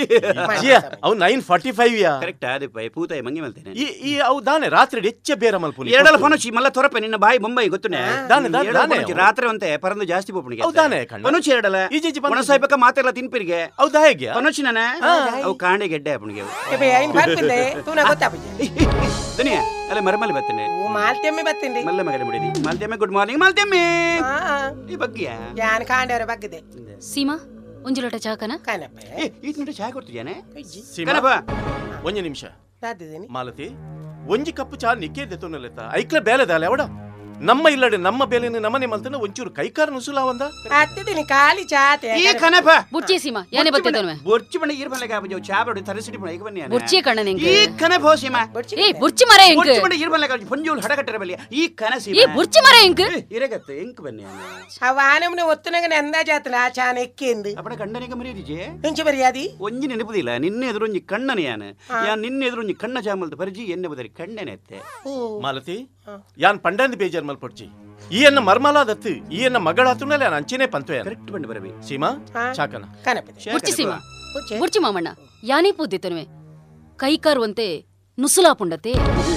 ಅಯ್ಯೇ ಅವು nine forty five yeah correct ಅದೇ ಪೈ ಪೂತಾಯಿ ಮಂಗಿ ಮಲ್ತೇನೆ ಈ ಈ ಅವು ದಾನೆ ರಾತ್ರಿ ಹೆಚ್ಚ ಬೇರೆ ಮಲ್ಪುಲಿ ಎರಡಲ ಪನುಚಿ ಮಲ್ಲ ತೊರಪೆ ನಿನ್ನ ಬಾಯಿ ಬೊಂಬೈ ಗೊತ್ತುನೆ ದಾನೆ ದಾನೆ ದಾನೆ ರಾತ್ರಿ ಅಂತೆ ಪರಂದು ಜಾಸ್ತಿ ಪೋಪಣಿಗೆ ಅವು ದಾನೆ ಕಣ್ಣ ಪನುಚಿ ಎರಡಲ ಈಜೀಜಿ ಪನ ಸಾಯ್ಬಕ ಮಾತೆಲ್ಲ ತಿನ್ಪಿರಿಗೆ ಅವು ದಾಯಗೆ ಪನುಚಿ ನಾನ ಅವು ಕಾಂಡೆ ಗೆಡ್ಡೆ ಅಪ್ಪನಿಗೆ ಎಬೆ ಐನ್ ಬರ್ಪಿಂದೆ ತೂನ ಗೊತ್ತಾಪುಜಿ ದನಿಯ ಅಲ್ಲ ಮರಮಲ್ಲಿ ಬರ್ತೇನೆ ಓ ಮಾಲ್ತೆಮ್ಮೆ ಬತ್ತಿಂಡಿ ಮಲ್ಲ ಮಗನ ಮುಡಿದಿ ಮಾಲ್ತೆಮ್ಮೆ ಗುಡ್ ಮಾರ್ನಿಂಗ್ ಮಾಲ್ತೆಮ್ಮೆ ಆ ಈ ಬಗ್ಗಿಯ ಯಾನ್ ಕಾಂಡವರ ಬಗ್ಗಿದೆ ಸೀಮಾ ಒಂಜಿ ಲೋಟ ಚಾಕನ ಕಾನಪ್ಪ ಏ ಈತ್ ನೋಡಿ ಚಾ ಕೊಡ್ತಿಯಾನೆ ಸೀಮಾ ಕನಪ ಒಂಜಿ ನಿಮಿಷ ದಾದಿದ್ದೀನಿ ಮಾಲತಿ ಒಂಜಿ ಕಪ್ಪು ಚಾ ನಿಕ್ಕೆ ದೆತ್ತೋನಲೆತ್ತ ಐಕ್ಲ ಬೇಲೆದಾಲೆ ಅವಡ ನಮ್ಮ ಇಲ್ಲಡೆ ನಮ್ಮ ಬೇಲೆನ ನಮ್ಮನೆ ಮಲ್ತನ ಒಂಚೂರು ಕೈಕಾರ ನುಸುಲ ಒಂದ ಹತ್ತಿದ್ದೀನಿ ಖಾಲಿ ಚಾತೆ ಈ ಕನಪ ಬುರ್ಚಿ ಸೀಮಾ ಯಾನೆ ಬತ್ತಿದ್ದೋನ್ವೆ ಬೊರ್ಚಿ ಬಣ್ಣ ಈರ್ ಬಲ್ಲೆ ಕಾಬಜೋ ಚಾ ಬಡಿ ತರಸಿಡಿ ಬಣ್ಣ ಈಗ ಬನ್ನಿ ಬುರ್ಚಿ ಕಣ್ಣ ನಿಂಗೆ ಈ ಕನಪ ಸೀಮಾ ಏ ಬುರ್ಚಿ ಮರೆ ಇಂಕ್ ಬೊರ್ಚಿ ಬಣ್ಣ ಈರ್ ಬಲ್ಲೆ ಕಾಬಜೋ ಪಂಜೂಲ್ ಹಡಕಟ್ಟರೆ ಬಲ್ಲಿ ಈ ಕನ ಏ ಸೀಮಾ ಬುರ್ಚಿ ಮರೆ ಇಂಕ್ ಇರಗತ್ತೆ ಎಂಕ್ ಬನ್ನಿ ಅವ ಆನಮ್ನ ಒತ್ತುನಗನ ಅಂದಾಜಾತನ ಆ ಚಾನ ಎಕ್ಕೆಂದು ಅಪ್ಪಡ ಕಣ್ಣನಿಗೆ ಮರಿದಿಜೆ ಇಂಚು ಬರಿಯಾದಿ ಒಂಜಿ ನೆನಪುದಿಲ್ಲ ನಿನ್ನೆ ಎದುರೊಂಜಿ ಕಣ್ಣನ ಯಾನ ಯಾನ್ ನಿನ್ನೆ ಎದುರೊಂಜಿ ಕಣ್ಣ ಚಾಮಲ್ತ ಪರಿಜಿ ಎನ್ನೆ ಬದರಿ ಕಣ್ಣೆನೆತ್ತೆ ಮಾಲತಿ ಯಾನ್ ಪಂಡಂದಿ ಬೇಜಾರ್ ಮಲ್ಪಡ್ಚಿ ಈಯನ್ನ ಮರ್ಮಲಾದತ್ತು ಈಯನ್ನ ಮಗಳಾತುನಲ್ಲ ಯಾನ್ ಅಂಚಿನೇ ಪಂತೋಯ ಕರೆಕ್ಟ್ ಬಂದು ಬರಬಿ ಸೀಮಾ ಚಾಕನ ಕಾನಪ್ಪ ಬುರ್ಚಿ ಸೀಮಾ ಬುರ್ಚಿ ಮಾಮಣ್ಣ ಯಾನೆ ಪೂದಿತ್ತೋನ್ವೆ ಕೈಕಾರುವಂತೆ ನುಸುಲಾ ಪುಂಡತೆ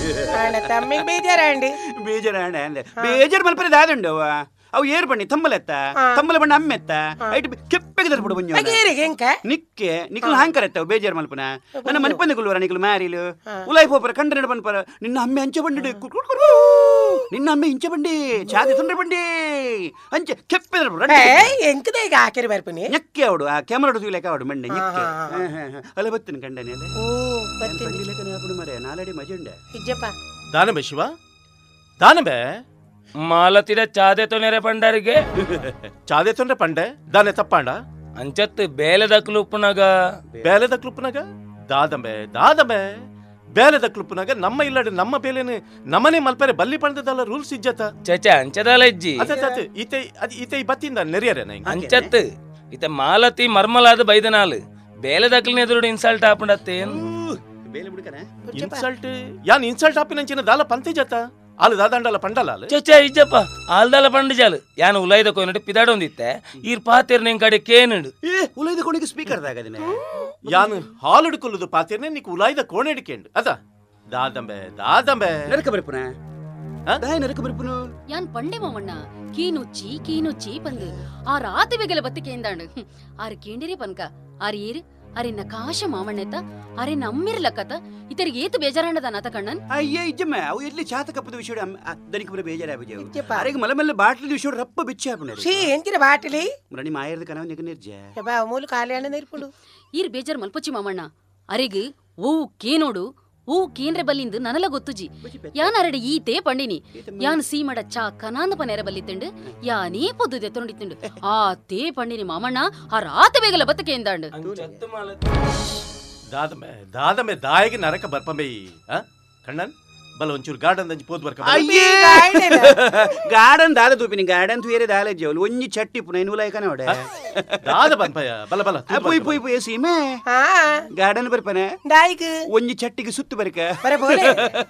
ಆಣ ತಮ್ಮಿಗೆ ಬೇಜಾರ ಅಂಡಿ ಬೇಜಾರ ಅಂದೆ ಬೇಜಾರ್ ಮಲ್ಪರೆ ದಾದಂಡು ಅವ ಅವು ಏರ್ ಬಣ್ಣಿ ತಂಬಲೆತ್ತ ತಂಬಲ ಬಣ್ಣ ಅಮ್ಮೆತ್ತ ಐಟ್ ಕೆಪ್ಪೆಗೆ ತರ್ಬಿಡು ಬಂಜು ಬಗೇರಿಗೆ ಎಂಕ ನಿಕ್ಕೆ ನಿಕ್ಲು ಹಾಂಕರ್ ಎತ್ತವ ಬೇಜಾರ್ ಮಲ್ಪನ ನನ್ನ ಮಲ್ಪಂದ ಗುಲ್ವರ ನಿಕ್ಲು ಮ್ಯಾರಿಲು ಉಲಾಯ್ ಪೋಪರ ಕಂಡ್ರೆ ಬಂಪರ ನಿನ್ನ ಅಮ್ಮೆ ಅಂಚೆ ಬಂಡಿ ನಿನ್ನ ಅಮ್ಮೆ ಇಂಚೆ ಬಂಡಿ ಚಾದಿ ತೊಂದ್ರೆ ಬಂಡಿ ಅಂಚೆ ಕೆಪ್ಪೆ ತರ್ಬಿಡು ಎಂಕದ ಈಗ ಹಾಕಿರಿ ಬರ್ಪನಿ ನೆಕ್ಕೆ ಅವಡು ಆ ಕ್ಯಾಮರಾ ತೂಲೆಕ ಅವಡು ಮಂಡೆ ನೆಕ್ಕೆ ಅಲ್ಲ ಬತ್ತೀನಿ ಕಂಡನೆ ಅಲ್ಲ ಓ ಬತ್ತೀನಿ ಬಂಡಿಲಕನೆ ಆಪುಡು ಮರೆ ನಾಲಡಿ ಮಜುಂಡೆ ಇಜ್ಜಪ್ಪ ದಾನಬೆ ಶಿವ ದಾನಬೆ ಮಾಲತಿದ ಚಾದೆ ತೊನೆರೆ ಪಂಡರಿಗೆ ಚಾದೆ ತೊಂದ್ರೆ ಪಂಡೆ ದಾನೆ ತಪ್ಪಾಂಡ ಅಂಚತ್ತು ಬೇಲೆದ ಕ್ಲುಪ್ಪುನಗ ಬೇಲೆದ ಕ್ಲುಪ್ಪನಾಗ ದಾದಂಬೆ ದಾದಂಬೆ ಬೇಲೆದ ಕ್ಲುಪ್ಪನಾಗ ನಮ್ಮ ಇಲ್ಲಡೆ ನಮ್ಮ ಬೇಲೆನ ನಮ್ಮನೆ ಮಲ್ಪರೆ ಬಲ್ಲಿ ಪಂಡದಲ್ಲ ರೂಲ್ಸ್ ಇಜ್ಜತ ಚಚ ಅಂಚದಲ್ಲ ಇಜ್ಜಿ ಅತ್ತೆ ಈತೆ ಈತೆ ಬತ್ತಿಂದ ನೆರಿಯರೆ ಅಂಚತ್ತು ಇತ ಮಾಲತಿ ಮರ್ಮಲಾದ ಬೈದನಾಲು ಬೇಲೆದಕ್ಲಿನ ಎದುರು ಇನ್ಸಲ್ಟ್ ಆಪುಂಡತ್ತೇನ್ ಬೇಲೆ ಬಿಡ್ಕನೆ ಇನ್ಸಲ್ಟ್ ಯಾನ್ ಇನ್ಸಲ್ಟ್ ಆಪಿನಂಚಿನ ದಾಲ ಪಂತೆ ಜತ ಆಲು ದಾದಂಡಲ ಪಂಡಲ ಚಚ ಇಜ್ಜಪ್ಪ ಆಲ್ದಲ ಪಂಡಿಜಾಲು ಯಾನು ಉಲಾಯ್ದ ಕೊಯ್ನಡು ಪಿದಾಡೊಂದಿತ್ತೆ ಈರ್ ಪಾತಿರ್ ನಿನ್ ಕಡೆ ಕೇನುಡು ಏ ಉಲೈದ ಕೋಣಿಗೆ ಸ್ಪೀಕರ್ ದಾಗದಿನ ಯಾನು ಹಾಲುಡ್ಕೊಲ್ಲುದು ಪಾತಿರ್ನೆ ನೀಕು ಉಲಾಯ್ದ ಕೋಣೆಡಿಕೆಂಡು ಅದ ದಾದಂಬೆ ದಾದಂಬೆ ನರಕ ಬರ್ಪುನ ದಾಯ ನರಕ ಬರ್ಪುನು ಯಾನ್ ಪಂಡೆ ಮಾಮಣ್ಣ ಕೀನುಚ್ಚಿ ಕೀನುಚ್ಚಿ ಪಂದು ಆ ರಾತಿ ಬೆಗಲ ಬತ್ತಿ ಕೇಂದಾಂಡು ಆರು ಕೇಂಡಿರಿ ಪನ್ಕ ಆರು ಏರು ಅರಿನ ಕಾಶ ಮಾಮಣ್ಣೆತ್ತ ಅರೆ ನಮ್ಮಿರ್ಲಕ್ಕತ ಇತರಿಗೆ ಏತು ಬೇಜಾರಂಡದ ಕಣ್ಣನ್ ಅಯ್ಯೇ ಇಜ್ಜಮ್ಮ ಅವು ಎಲ್ಲಿ ಚಾತ ಕಪ್ಪದ ವಿಷಯ ದನಿಕ ಬರ ಬೇಜಾರ ಆಬಿಜೆ ಅರೆಗೆ ಮಲ ಮಲ್ಲ ಬಾಟ್ಲಿ ವಿಷಯ ರಪ್ಪ ಬಿಚ್ಚಿ ಹಾಪುಣರು ಸಿ ಎಂಚಿನ ಬಾಟಲಿ ಮರಣಿ ಮಾಯರ್ದ ಕನವ ನಿಗ ನಿರ್ಜ ಬಾ ಮೂಲ ಖಾಲಿ ಅಣ್ಣ ನಿರ್ಪುಡು ಈರ್ ಬೇಜಾರ್ ಮಲ್ಪಚ್ಚಿ ಮಾಮಣ್ಣ ಅರೆಗ್ ಓವು ಕೇನೋಡು ಓ ಕೇಂದ್ರ ಬಲ್ಲಿಂದು ನನಲ ಗೊತ್ತುಜಿ ಯಾನ್ ಅರಡೆ ಈತೆ ಪಂಡಿನಿ ಯಾನ್ ಸೀಮಡ ಚಾ ಕನಾಂದ ಪನೇರ ಬಲ್ಲಿತ್ತಂಡು ಯಾನೇ ಪೊದ್ದು ದೆತ್ತೊಂಡಿತ್ತಂಡು ಆ ತೇ ಪಂಡಿನಿ ಮಾಮಣ್ಣ ಆ ರಾತ ಬೇಗಲ ಬತ್ತಕೆ ಎಂದಾಂಡು ದಾದಮೆ ದಾದಮೆ ದಾಯಿಗೆ ನರಕ ಬರ್ಪಂಬೆ ಕಣ್ಣನ್ ಬಲ ಒಂಚೂರು ಗಾರ್ಡನ್ ದಂಜಿ ಪೋದ್ ಬರ್ಕ ಅಯ್ಯೇ ಗಾರ್ಡನ್ ದಾದ ತೂಪಿನಿ ಗಾರ್ಡನ್ ತೂಯರೆ ದಾಲೆ ಜೋಲ್ ಒಂಜಿ ಚಟ್ಟಿ ಪುನ ಇನುಲ ಐಕನ ಒಡೆ ದಾದ ಬಂಪಯ ಬಲ ಬಲ ಪುಯ್ ಪುಯ್ ಪುಯ್ ಸೀಮೆ ಹಾ ಗಾರ್ಡನ್ ಬರ್ಪನೆ ದಾಯಿಗ್ ಒಂಜಿ ಚಟ್ಟಿಗೆ ಸುತ್ತು ಬರ್ಕ ಬರ ಬೋಲೆ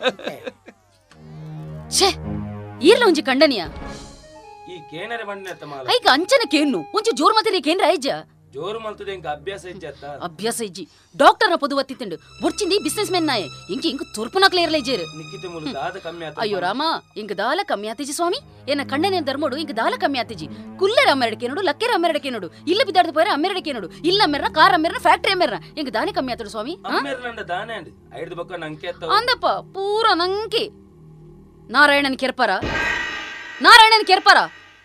ಛೇ ಈರ್ಲ ಒಂಜಿ ಕಂಡನಿಯ ಈ ಕೇನರೆ ಬಣ್ಣೆತ್ತ ಮಾಲ ಐಕ ಅಂಚನ ಕೇನ್ನು ಒಂಚು ಜೋರ್ ಮಾತಿರಿ ಕೇನ್ರ ಐಜ ಜೋರು ಮಲ್ತದೆ ಇಂಕ ಅಭ್ಯಾಸ ಇಜ್ಜತ್ತ ಅಭ್ಯಾಸ ಇಜ್ಜಿ ಡಾಕ್ಟರ್ನ ಪೊದು ಒತ್ತಿತ್ತಂಡು ಬುರ್ಚಿಂದಿ ಬಿಸ್ನೆಸ್ ಮೆನ್ ನಾಯೆ ಇಂಕ ಇಂಕ ತುರ್ಪುನಕ್ಲೆ ಇರ್ಲ ಇಜ್ಜೇರು ನಿಕ್ಕಿತ ಮುಲು ದಾದ ಕಮ್ಮಿ ಆತ ಅಯ್ಯೋ ರಾಮ ಇಂಕ ದಾಲ ಕಮ್ಮಿ ಆತಿಜಿ ಸ್ವಾಮಿ ಏನ ಕಣ್ಣನೆ ಧರ್ಮೋಡು ಇಂಕ ದಾಲ ಕಮ್ಮಿ ಆತಿಜಿ ಕುಲ್ಲರ ಅಮ್ಮೆರಡಕೆ ನೋಡು ಲಕ್ಕೆರ ಅಮ್ಮೆರಡಕೆ ನೋಡು ಇಲ್ಲ ಬಿದ್ದಾಡ್ದ ಪೋರೆ ಅಮ್ಮೆರಡಕೆ ನೋಡು ಇಲ್ಲ ಅಮ್ಮೆರ್ನ ಕಾರ್ ಅಮ್ಮೆರ್ನ ಫ್ಯಾಕ್ಟರಿ ಅಮ್ಮೆರ್ನ ಇಂಕ ದಾನೆ ಕಮ್ಮಿ ಆತಡು ಸ್ವಾಮಿ ಅಮ್ಮೇರ್ ನಂಡ ದಾನೆ ಅಂಡ್ ಐದು ಬಕ್ಕ ನಂಕೆ ಅತ್ತ ಅಂದಪ್ಪ ಪೂರ ನಂಕೆ ನಾರಾಯಣನ್ ಕೆರ್ಪರ ನಾರಾಯಣನ್ ಕೆರ್ಪರ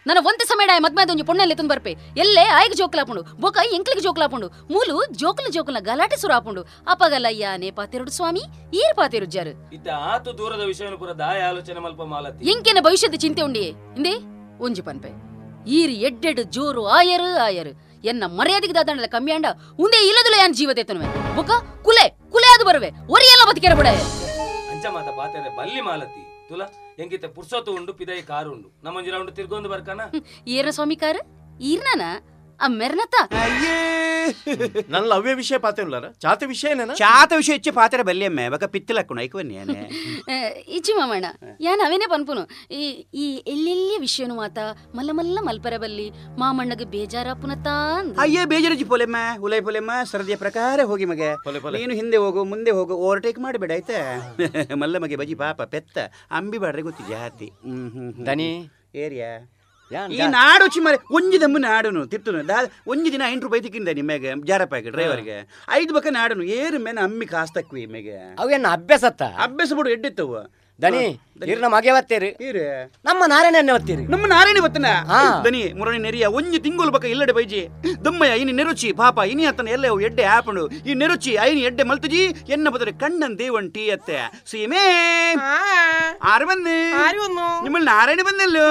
ನನ್ನ ಒಂತೆ ಸಮಯ ಮದ್ಮೇದ ಒಂಜಿ ಪೊಣ್ಣೆಲ್ಲ ಎತ್ತುನ್ ಬರ್ಪೆ ಎಲ್ಲೇ ಆಯ್ಗೆ ಜೋಕುಲಾಪುಂಡು ಬೊಕ ಎಂಕ್ಲಿಗೆ ಜೋಕುಲಾಪುಂಡು ಮೂಲು ಜೋಕುಲ ಜೋಕುಲ ಗಲಾಟೆ ಸುರಾಪುಂಡು ಅಪಗಲ ಯಾನೆ ಪಾತೆರುಡು ಸ್ವಾಮಿ ಈರ್ ಪಾತೆರುಜ್ಜಾರು ಇತ್ತ ಆತು ದೂರದ ವಿಷಯನು ಪೂರ ದಾಯ ಆಲೋಚನೆ ಮಲ್ಪ ಮಾಲತಿ ಎಂಕೆನ ಭವಿಷ್ಯದ ಚಿಂತೆ ಉಂಡಿಯೇ ಇಂದೇ ಒಂಜಿ ಪನ್ಪೆ ಈರ್ ಎಡ್ಡೆಡ್ ಜೋರು ಆಯರು ಆಯರು ಎನ್ನ ಮರ್ಯಾದೆಗೆ ದಾದಂಡಲ ಕಮ್ಮಿ ಅಂಡ ಉಂದೇ ಇಲ್ಲದುಲ ಯಾನ್ ಜೀವತೆತ್ತನುವೆ ಬೊಕ ಕುಲೆ ಕುಲೆ ಅದು ಬರುವೆ ಒರಿಯೆಲ್ಲ ಬದುಕೆರ ಬಿಡ ಅಂಚ ಮಾತ ಪಾತೆರೆ ಬಲ್ಲಿ ಮಾಲತಿ ತುಲ ಎಂಗಿತ ಪುರ್ಸೋತು ಉಂಡು ಪಿದೈ ಕಾರು ಉಂಡು ನಮ್ಮಂಜಿರ ಉಂಡು ತಿರ್ಗೊಂದು ಬರ್ಕನ ಏನ ಸ್ವಾಮಿ ಕಾರು ಈರ್ನಾನ ಅಮ್ಮೆರ್ನತ ನನ್ನ ಅವ್ಯ ವಿಷಯ ಪಾತೆಲ್ಲಾರ ಚಾತೆ ವಿಷಯನೇನ ಚಾತ ವಿಷಯ ಇಚ್ಚೆ ಪಾತೆರ ಬಲ್ಲಿ ಅಮ್ಮೆ ಬಕ ಪಿತ್ತಲಕ್ಕುಣ ಐಕವನ್ಯಾನೆ ಇಚ್ಚಿ ಮಾಮಣ್ಣ ಯಾನ್ ಅವೇನೆ ಪನ್ಪುನು ಈ ಈ ಎಲ್ಲೆಲ್ಲಿ ವಿಷಯನು ಮಾತ ಮಲ್ಲ ಮಲ್ಲ ಮಲ್ಪರ ಬಲ್ಲಿ ಮಾಮಣ್ಣಗೆ ಬೇಜಾರ ಪುನತಾ ಅಯ್ಯ ಬೇಜಾರಜಿ ಪೋಲೆಮ್ಮ ಉಲೈ ಪೋಲೆಮ್ಮ ಸರದಿಯ ಪ್ರಕಾರ ಹೋಗಿ ಮಗೆ ನೀನು ಹಿಂದೆ ಹೋಗು ಮುಂದೆ ಹೋಗು ಓವರ್ಟೇಕ್ ಮಾಡಬೇಡ ಆಯ್ತಾ ಮಲ್ಲ ಮಗೆ ಬಜಿ ಪಾಪ ಪೆತ್ತ ಅಂಬಿ ಬಾಡ್ರೆ ಗೊತ್ತಿ ಜಾತಿ ಹ್ಮ್ ಹ್ಮ್ ದನಿ ಏರಿಯಾ ಈ ನಾಡು ಚಿಮ್ಮರೆ ಒಂಜಿ ದಮ್ಮು ನಾಡುನು ತಿರ್ತುನು ದಾ ಒಂಜಿ ದಿನ ಐದು ರೂಪಾಯಿ ತಿಕ್ಕಿಂದ ನಿಮ್ಮೆಗೆ ಜಾರಪ್ಪಾಗೆ ಡ್ರೈವರ್ಗೆ ಐದು ಬಕ್ಕ ನಾಡುನು ಏರು ಮೇನ ಅಮ್ಮಿ ಕಾಸ್ ತಕ್ವಿ ಇಮ್ಮೆಗೆ ಅವೇನ ಅಭ್ಯಾಸತ್ತ ಅಭ್ಯಾಸ ಬಿಡು ಎಡ್ಡಿತ್ತವು ದನಿ ಇರ್ನ ಮಗೆ ಒತ್ತೇರಿ ಈರು ನಮ್ಮ ನಾರಾಯಣ ಒತ್ತೀರಿ ನಮ್ಮ ನಾರಾಯಣ ಬತ್ತನ ದನಿ ಮುರಣಿ ನೆರಿಯ ಒಂಜಿ ತಿಂಗಳು ಬಕ್ಕ ಇಲ್ಲಡೆ ಬೈಜಿ ದಮ್ಮಯ್ಯ ಇನಿ ನೆರುಚಿ ಪಾಪ ಇನಿ ಅತ್ತನ ಎಲ್ಲ ಎಡ್ಡೆ ಆಪಣು ಈ ನೆರುಚಿ ಐನಿ ಎಡ್ಡೆ ಮಲ್ತುಜಿ ಎನ್ನ ಬದ್ರೆ ಕಣ್ಣನ್ ದೇವನ್ ಟೀ ಅತ್ತೆ ಸೀಮೆ ಆರು ಬಂದೆ ನಿಮ್ಮಲ್ಲಿ ನಾರಾಯಣ ಬಂದಲ್ಲೋ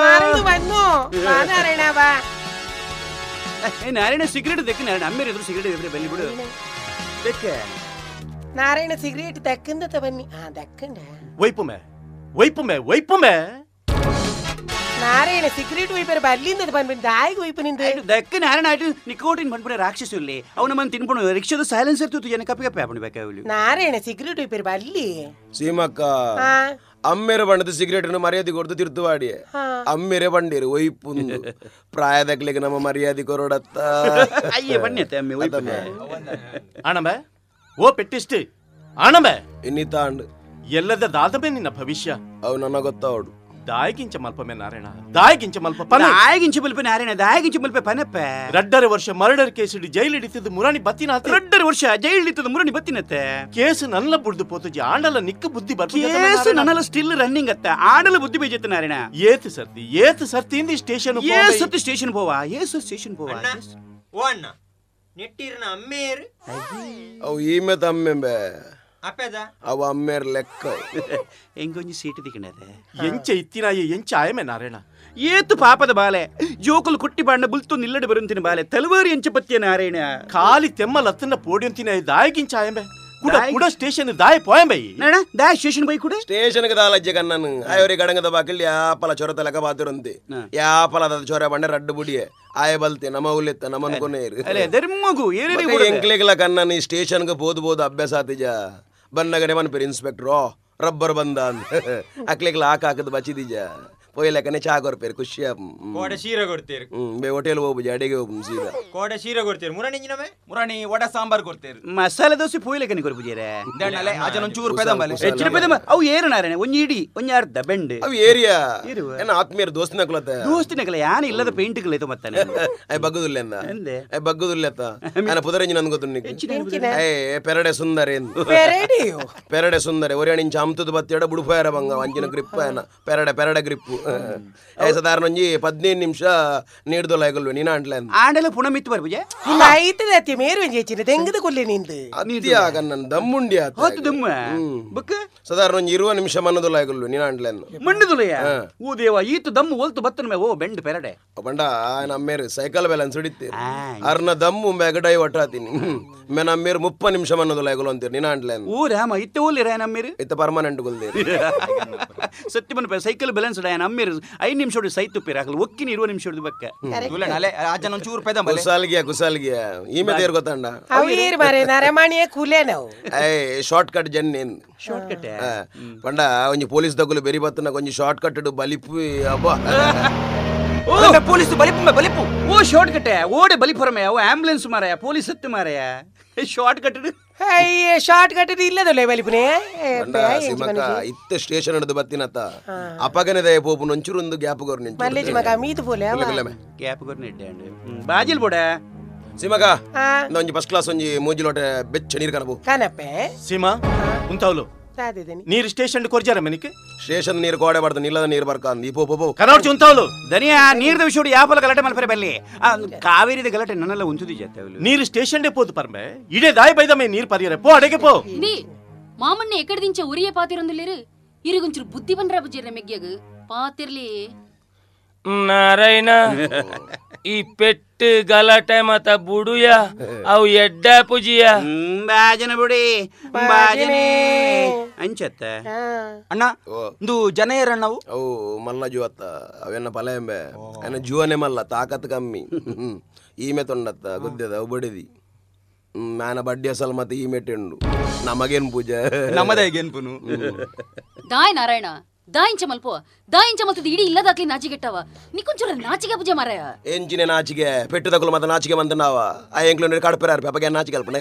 ನಾರಾಯಣ ಸಿಗರೇಟ್ ದೆಕ್ಕ ನಾರಾಯಣ ಅಮ್ಮೇರ ಎದುರು ಸಿಗರೇಟ್ ಎದುರು ಬೆಲ್ಲಿ ಬಿಡು ದೆಕ್ಕ ನಾರಾಯಣ ಸಿಗರೇಟ್ ದಕ್ಕಂದ ಬನ್ನಿ ಹಾ ದಕ್ಕಂಡ ವೈಪುಮೆ ವೈಪುಮೆ ವೈಪುಮೆ ನಾರಾಯಣ ಸಿಗರೇಟ್ ವೈಪರ ಬಲ್ಲಿಂದ ಬಂದ್ಬಿಟ್ಟು ದಾಯಿಗೆ ವೈಪನಿಂದ ದಕ್ಕ ನಾರಾಯಣ ಆಯ್ತು ನಿಕೋಟಿನ್ ಬಂದ್ಬಿಡ ರಾಕ್ಷಸುಲ್ಲಿ ಅವನ ಮನ್ ತಿನ್ಕೊಂಡು ರಿಕ್ಷಾದ ಸೈಲೆನ್ಸರ್ ತೂತು ಜನ ಕಪ್ಪಿ ಕಪ್ಪಿ ಹಾಕೊಂಡು ಬೇಕಾವಲಿ ನಾರಾಯಣ ಸಿಗರೇಟ್ ವೈಪರ ಬಲ್ಲಿ ಸೀಮಕ್ಕ ಅಮ್ಮೇರೆ ಬಣ್ಣದ ಸಿಗರೇಟ್ ಮರ್ಯಾದೆ ಕೊಡ್ದು ತಿರ್ತುವಾಡಿ ಅಮ್ಮೇರೆ ಬಂದಿರು ಒಯ್ಪುಂದು ಪ್ರಾಯದಕ್ಲಿಗೆ ನಮ್ಮ ಮರ್ಯಾದೆ ಕೊರಡತ್ತ ಅಯ್ಯ ಬಣ್ಣತೆ ಅಮ್ಮೆ ಒಯ್ಪುಂದು ಆಣಂಬೆ ಓ ಪೆಟ್ಟಿಸ್ಟಿ ಆಣಂಬೆ ಇನ್ನಿತಾಂಡ್ ಎಲ್ಲದ ದಾದಮೆ ನಿನ್ನ ಭವಿಷ್ಯ ಅವು ನನ್ನ ಗೊತ್ತವಡು ದಾಯಗಿಂಚ ಮಲ್ಪಮೆ ನಾರಾಯಣ ದಾಯಗಿಂಚ ಮಲ್ಪ ಪನ ದಾಯಗಿಂಚ ಮಲ್ಪ ನಾರಾಯಣ ದಾಯಗಿಂಚ ಮಲ್ಪ ಪನಪ್ಪ ರಡ್ಡರ ವರ್ಷ ಮರ್ಡರ್ ಕೇಸ್ ಇಡಿ ಜೈಲ್ ಹಿಡಿತದ ಮುರಾಣಿ ಬತ್ತಿನಾತೆ ರಡ್ಡರ ವರ್ಷ ಜೈಲ್ ಹಿಡಿತದ ಮುರಾಣಿ ಬತ್ತಿನತ್ತೆ ಕೇಸ್ ನನ್ನಲ ಬುಡ್ದು ಪೋತುಜಿ ಆಂಡಲ ನಿಕ್ಕ ಬುದ್ಧಿ ಬರ್ತದೆ ಕೇಸ್ ನನ್ನಲ ಸ್ಟಿಲ್ ರನ್ನಿಂಗ್ ಅತ್ತ ಆಡಲ ಬುದ್ಧಿ ಬೇಜತ್ತ ನಾರಾಯಣ ಏತ್ ಸರ್ತಿ ಏತ್ ಸರ್ತಿ ಇಂದಿ ಸ್ಟೇಷನ್ ಏಸ್ ಸತಿ ಸ್ಟೇಷನ್ ಪೋವಾ ಏಸ್ ಸ್ಟೇಷನ್ ಪೋವಾ ಓ ಅಣ್ಣ ನೆಟ್ಟಿರ್ನ ಅಮ್ಮೇರು ಅವು ಈಮೆ ತಮ್ಮೆಂಬೆ ಅಪ್ಪೆದ ಅವ ಅಮ್ಮೇರ್ ಲೆಕ್ಕ ಎಂಗೊಂಜಿ ಸೀಟ್ ದಿಕ್ಕಣದೆ ಎಂಚ ಇತ್ತಿನಾಯಿ ಎಂಚ ಆಯಮೆ ನಾರಾಯಣ ಏತು ಪಾಪದ ಬಾಲೆ ಜೋಕುಲು ಕುಟ್ಟಿ ಬಾಂಡ ಬುಲ್ತು ನಿಲ್ಲಡೆ ಬರುಂತಿನ ಬಾಲೆ ತಲವಾರಿ ಎಂಚ ಪತ್ಯ ನಾರಾಯಣ ಖಾಲಿ ತೆಮ್ಮ ಲತ್ತನ್ನ ಪೋಡಿಯಂತಿನ ದಾಯಗಿಂಚ ಆಯಮೆ ಕುಡ ಕುಡ ಸ್ಟೇಷನ್ ದಾಯ ಪೋಯಂಬೈ ನಡ ದಾಯ ಸ್ಟೇಷನ್ ಬೈ ಕುಡ ಸ್ಟೇಷನ್ ಗೆ ದಾಲಜ್ಜೆ ಕಣ್ಣನ್ ಆಯೋರಿ ಗಡಂಗದ ಬಾಕಿಲ್ ಯಾಪಲ ಚೊರ ತಲಕ ಬಾತಿರಂತೆ ಯಾಪಲ ಅದ ಚೊರ ಬಂಡೆ ರಡ್ಡು ಬುಡಿಯೆ ಆಯ ಬಲ್ತೆ ನಮ್ಮ ಉಲ್ಲೆತ್ತ ನಮ್ಮನ್ ಕೊನೆಯರು ಅಲೆ ಧರ್ಮಗು ಏನೇರಿ ಎಂಕ್ಲೆಗ್ಲ ಕಣ್ಣನ್ ಈ ಸ್ಟೇಷನ್ ಗೆ ಬೋದು ಬೋದು ಅಭ್ಯಾಸ ಆತಿಜ ಬನ್ನಗಡೆ ಮನ್ ಪೇರ್ ಇನ್ಸ್ಪೆಕ್ಟರ್ ರಬ್ಬರ್ ಬಂದ ಅಕ್ಲೆಗ್ಲ ಹಾಕ ಹಾಕದ್ ಬಚಿದಿಜ ಪೊಯ್ಲೆಕ್ಕನೆ ಚಾ ಕೊರ್ಪೇರು ಖುಷಿ ಕೋಡೆ ಸೀರೆ ಕೊಡ್ತೀರಿ ಹ್ಮ್ ಬೇ ಹೋಟೆಲ್ ಹೋಗ್ಬುಜಿ ಅಡಿಗೆ ಹೋಗ್ಬು ಸೀದಾ ಕೋಡೆ ಸೀರೆ ಕೊಡ್ತೀರಿ ಮುರಾಣಿ ಇಂಜಿನವೇ ಮುರಾಣಿ ವಡ ಸಾಂಬಾರ್ ಕೊಡ್ತೀರಿ ಮಸಾಲೆ ದೋಸೆ ಪೊಯ್ಲೆಕ್ಕನೆ ಕೊರ್ಬುಜೇರೆ ದಂಡಲೆ ಆಜನ ಒಂಚೂರು ಪೆದಂಬಲೆ ಹೆಚ್ಚಿನ ಪೆದಂಬ ಅವು ಏರು ನಾರಾಯಣ ಒಂಜಿ ಇಡಿ ಒಂಜಿ ಅರ್ಧ ಬೆಂಡ್ ಅವು ಏರಿಯಾ ಏನ ಆತ್ಮೀಯರ ದೋಸ್ತಿನ ಕುಲತೆ ದೋಸ್ತಿನ ಕಲ ಯಾನ ಇಲ್ಲದ ಪೇಂಟ್ ಕಲೆ ಮತ್ತಾನೆ ಐ ಬಗ್ಗುದುಲ್ಲೆಂದ ಎಂದೆ ಐ ಬಗ್ಗುದುಲ್ಲೆತ್ತ ಅನ ಪುದರಂಜಿ ನನ್ ಗೊತ್ತು ನಿಕ್ಕೆ ಐ ಪೆರಡೆ ಸುಂದರಿ ಪೆರಡಿಯೋ ಪೆರಡೆ ಸುಂದರಿ ಒರೆ ನಿಂಚ ಅಮ್ತದ ಬತ್ತಿಯಡ ಬುಡುಫಾಯರ ಬಂಗ ಅಂಜಿನ ಗ್ರಿಪ್ ಏನ ಪೆರಡೆ ಪೆರಡೆ ಗ್ರಿಪ್ ಐ ಸಾಧಾರಣ ಒಂಜಿ ಹದಿನೈದು ನಿಮಿಷ ನೀಡ್ದೊಲ್ಲ ಐಗಲ್ವೆ ನೀನ ಅಂಟ್ಲೆ ಆಂಡಲ ಪುಣ ಮಿತ್ತು ಬರ್ಬುಜೆ ಇಲ್ಲ ಐತದ ಅತ್ತಿ ಮೇರು ಒಂಜಿ ಹೆಚ್ಚಿನ ತೆಂಗದ ಕೊಲ್ಲೆ ನಿಂದು ಅತ್ಯ ಕಣ್ಣನ್ ದಮ್ಮುಂಡಿ ಆತ ಹೊತ್ತು ದಮ್ಮ ಬಕ್ಕ ಸಾಧಾರಣ ಒಂಜಿ ಇರುವ ನಿಮಿಷ ಮನ್ನದೊಲ್ಲ ಐಗಲ್ವೆ ನೀನ ಅಂಟ್ಲೆ ಮಣ್ಣದುಲಯ ಓ ದೇವ ಈತು ದಮ್ಮು ಒಲ್ತು ಬತ್ತನ ಮೇ ಓ ಬೆಂಡ್ ಪೆರಡೆ ಬಂಡ ನಮ್ಮೇರು ಸೈಕಲ್ ಬ್ಯಾಲೆನ್ಸ್ ಹಿಡಿತೆ ಅರ್ನ ದಮ್ಮು ಬೆಗಡೈ ಒಟ್ಟಾತೀನಿ ಮೇ ನಮ್ಮೇರು ಮುಪ್ಪ ನಿಮಿಷ ಮನ್ನದೊಲ್ಲ ಐಗಲು ಅಂತೀರಿ ನೀನ ಅಂಟ್ಲೆ ಓ ರಾಮ ಇತ್ತೆ ಓಲಿ ರಾಯ ನಮ್ಮೇರು ಇತ್ತ ಪರ್ಮನೆಂಟ್ ಗುಲ್ದೇರಿ ಸತ್ಯ ಬನ್ನ ಸೈಕಲ್ ಬ್ಯಾಲೆನ್ಸ್ ರಾಯ ನಮ್ಮೇರು ಐದು ನಿಮಿಷ ಹೊಡಿ ಸೈತ್ ತುಪ್ಪಿರ ಹಾಕಲು ಒಕ್ಕಿನ ಇರುವ ನಿಮಿಷ ಹೊಡೆದು ಬಕ್ಕ ತುಲನಲೆ ಆಜನ ಒಂಚೂರು ಪೆದಂಬಲೆ ಕುಸಾಲ್ಗಿಯ ಕುಸಾಲ್ಗಿಯ ಈ ಮೇಲೆ ಏರ್ ಗೊತ್ತಂಡ ಅವೀರ್ ಮಾರೆ ನರಮಣಿಯ ಕೂಲೆ ನಾವು ಐ ಶಾರ್ಟ್ ಕಟ್ ಜನ್ನೇನ್ ಶಾರ್ಟ್ ಕಟ್ ಪಂಡ ಒಂಜಿ ಪೊಲೀಸ್ ದಗುಲು ಬೆರಿ ಬತ್ತನ ಒಂಜಿ ಶಾರ್ಟ್ ಕಟ್ ಬಲಿಪು ಅಬ್ಬಾ ಪೊಲೀಸ್ ಬಲಿಪು ಬಲಿಪು ಓ ಶಾರ್ಟ್ ಕಟ್ ಓಡೆ ಬಲಿಪುರಮೆ ಅವು ಆಂಬುಲೆನ್ಸ್ ಮಾರಾಯ ಪೊಲೀಸ್ ಹತ್ತು ಮಾರಾಯ ಶಾರ್ಟ್ ಕಟ್ ಅಯ್ಯ ಶಾರ್ಟ್ ಕಟ್ ಇಲ್ಲದಲ್ಲ ಬಲಿಪುನೆ ಇತ್ತ ಸ್ಟೇಷನ್ ಹಿಡಿದು ಬತ್ತಿನತ್ತ ಅಪಗನದ ಪೋಪು ಒಂಚೂರು ಒಂದು ಗ್ಯಾಪ್ ಗೋರ್ ನಿಂಚು ಮಲ್ಲೇಜಿ ಮಗ ಮೀತು ಪೋಲೆ ಗ್ಯಾಪ್ ಗೋರ್ ನೆಡ್ಡೆ ಬಾಜಿಲ್ ಬೋಡ ಸಿಮಗ ಒಂಜಿ ಫಸ್ಟ್ ಕ್ಲಾಸ್ ಒಂಜಿ ಮೂಜಿ ಲೋಟ ಬೆಚ್ಚ ನೀರು ಕನಬು ಕನಪೆ ಸೀಮಾ ಉಂತಾವ್ಲು ನೀರು ಸ್ಟೇಷನ್ ಕೊರ್ಜಾರ ಮನಿಕೆ ಸ್ಟೇಷನ್ ನೀರು ಕೋಡೆ ಬರ್ತದೆ ನಿಲ್ಲದ ನೀರು ಬರ್ಕಾಂದ್ ಈ ಪೋ ಪೋ ಕನೋಡ್ ಚುಂತಾವ್ಲು ದನಿಯ ನೀರ್ದ ವಿಷಯ ಯಾಪಲ ಗಲಾಟೆ ಮಲ್ಪರೆ ಬಲ್ಲಿ ಕಾವೇರಿದ ಗಲಾಟೆ ನನ್ನೆಲ್ಲ ಉಂಚುದಿ ಜತೆ ನೀರು ಸ್ಟೇಷನ್ ಡೆ ಪೋದು ಪರ್ಮೆ ಇಡೇ ದಾಯಿ ಬೈದಮೆ ನೀರು ಪರಿಯರೆ ಪೋ ಅಡೆಗೆ ಪೋ నీ మామన్ని ఎక్కడి దించే ఉరియే పాతిరొందులేరు ఇరుగుంచురు బుద్ధి పండ్రా బుజ్జిర్ర మెగ్గ్యాగు పాతిర్లి ನಾರಾಯಣ ಈ ಪೆಟ್ಟು ಗಲಾಟೆ ಮತ ಬುಡುಯ ಅವು ಎಡ್ಡ ಪುಜಿಯ ಬಾಜನ ಬುಡಿ ಬಾಜನೆ ಅಂಚತ್ತ ಅಣ್ಣ ಇಂದು ಜನ ಏರಣ್ಣವು ಅವು ಮಲ್ಲ ಜುವತ್ತ ಅವೆನ್ನ ಪಲೆಂಬೆ ಅನ್ನ ಜುವನೆ ಮಲ್ಲ ತಾಕತ್ ಕಮ್ಮಿ ಈಮೆ ತೊಂಡತ್ತ ಗುದ್ದೆದ ಅವು ಬಡಿದಿ ಮ್ಯಾನ ಬಡ್ಡಿ ಅಸಲ್ ಮತ್ತೆ ಈ ಮೆಟ್ಟೆಂಡು ನಮಗೇನ್ ಪೂಜೆ ನಮ್ಮದೇಗೇನ್ಪುನು దాయ్ నారాయణ దాయించ మల్పో దాయించ మల్తది ఇడి ఇల్లదాక్లి నాచిగెట్టావా నీకొంచెం నాచిగా బుజ్జ మారాయ ಎಂಚಿನ ನಾಚಿಗೆ ಪೆಟ್ಟು ತಗೊಳ್ಳು ಮತ್ತೆ ನಾಚಿಗೆ ಬಂದನಾವ ಆ ಎಂಕ್ಲು ಕಡಪೆರಾರು ಪೆಪ್ಪಗೆ ನಾಚಿಗೆ ಅಲ್ಪನೆ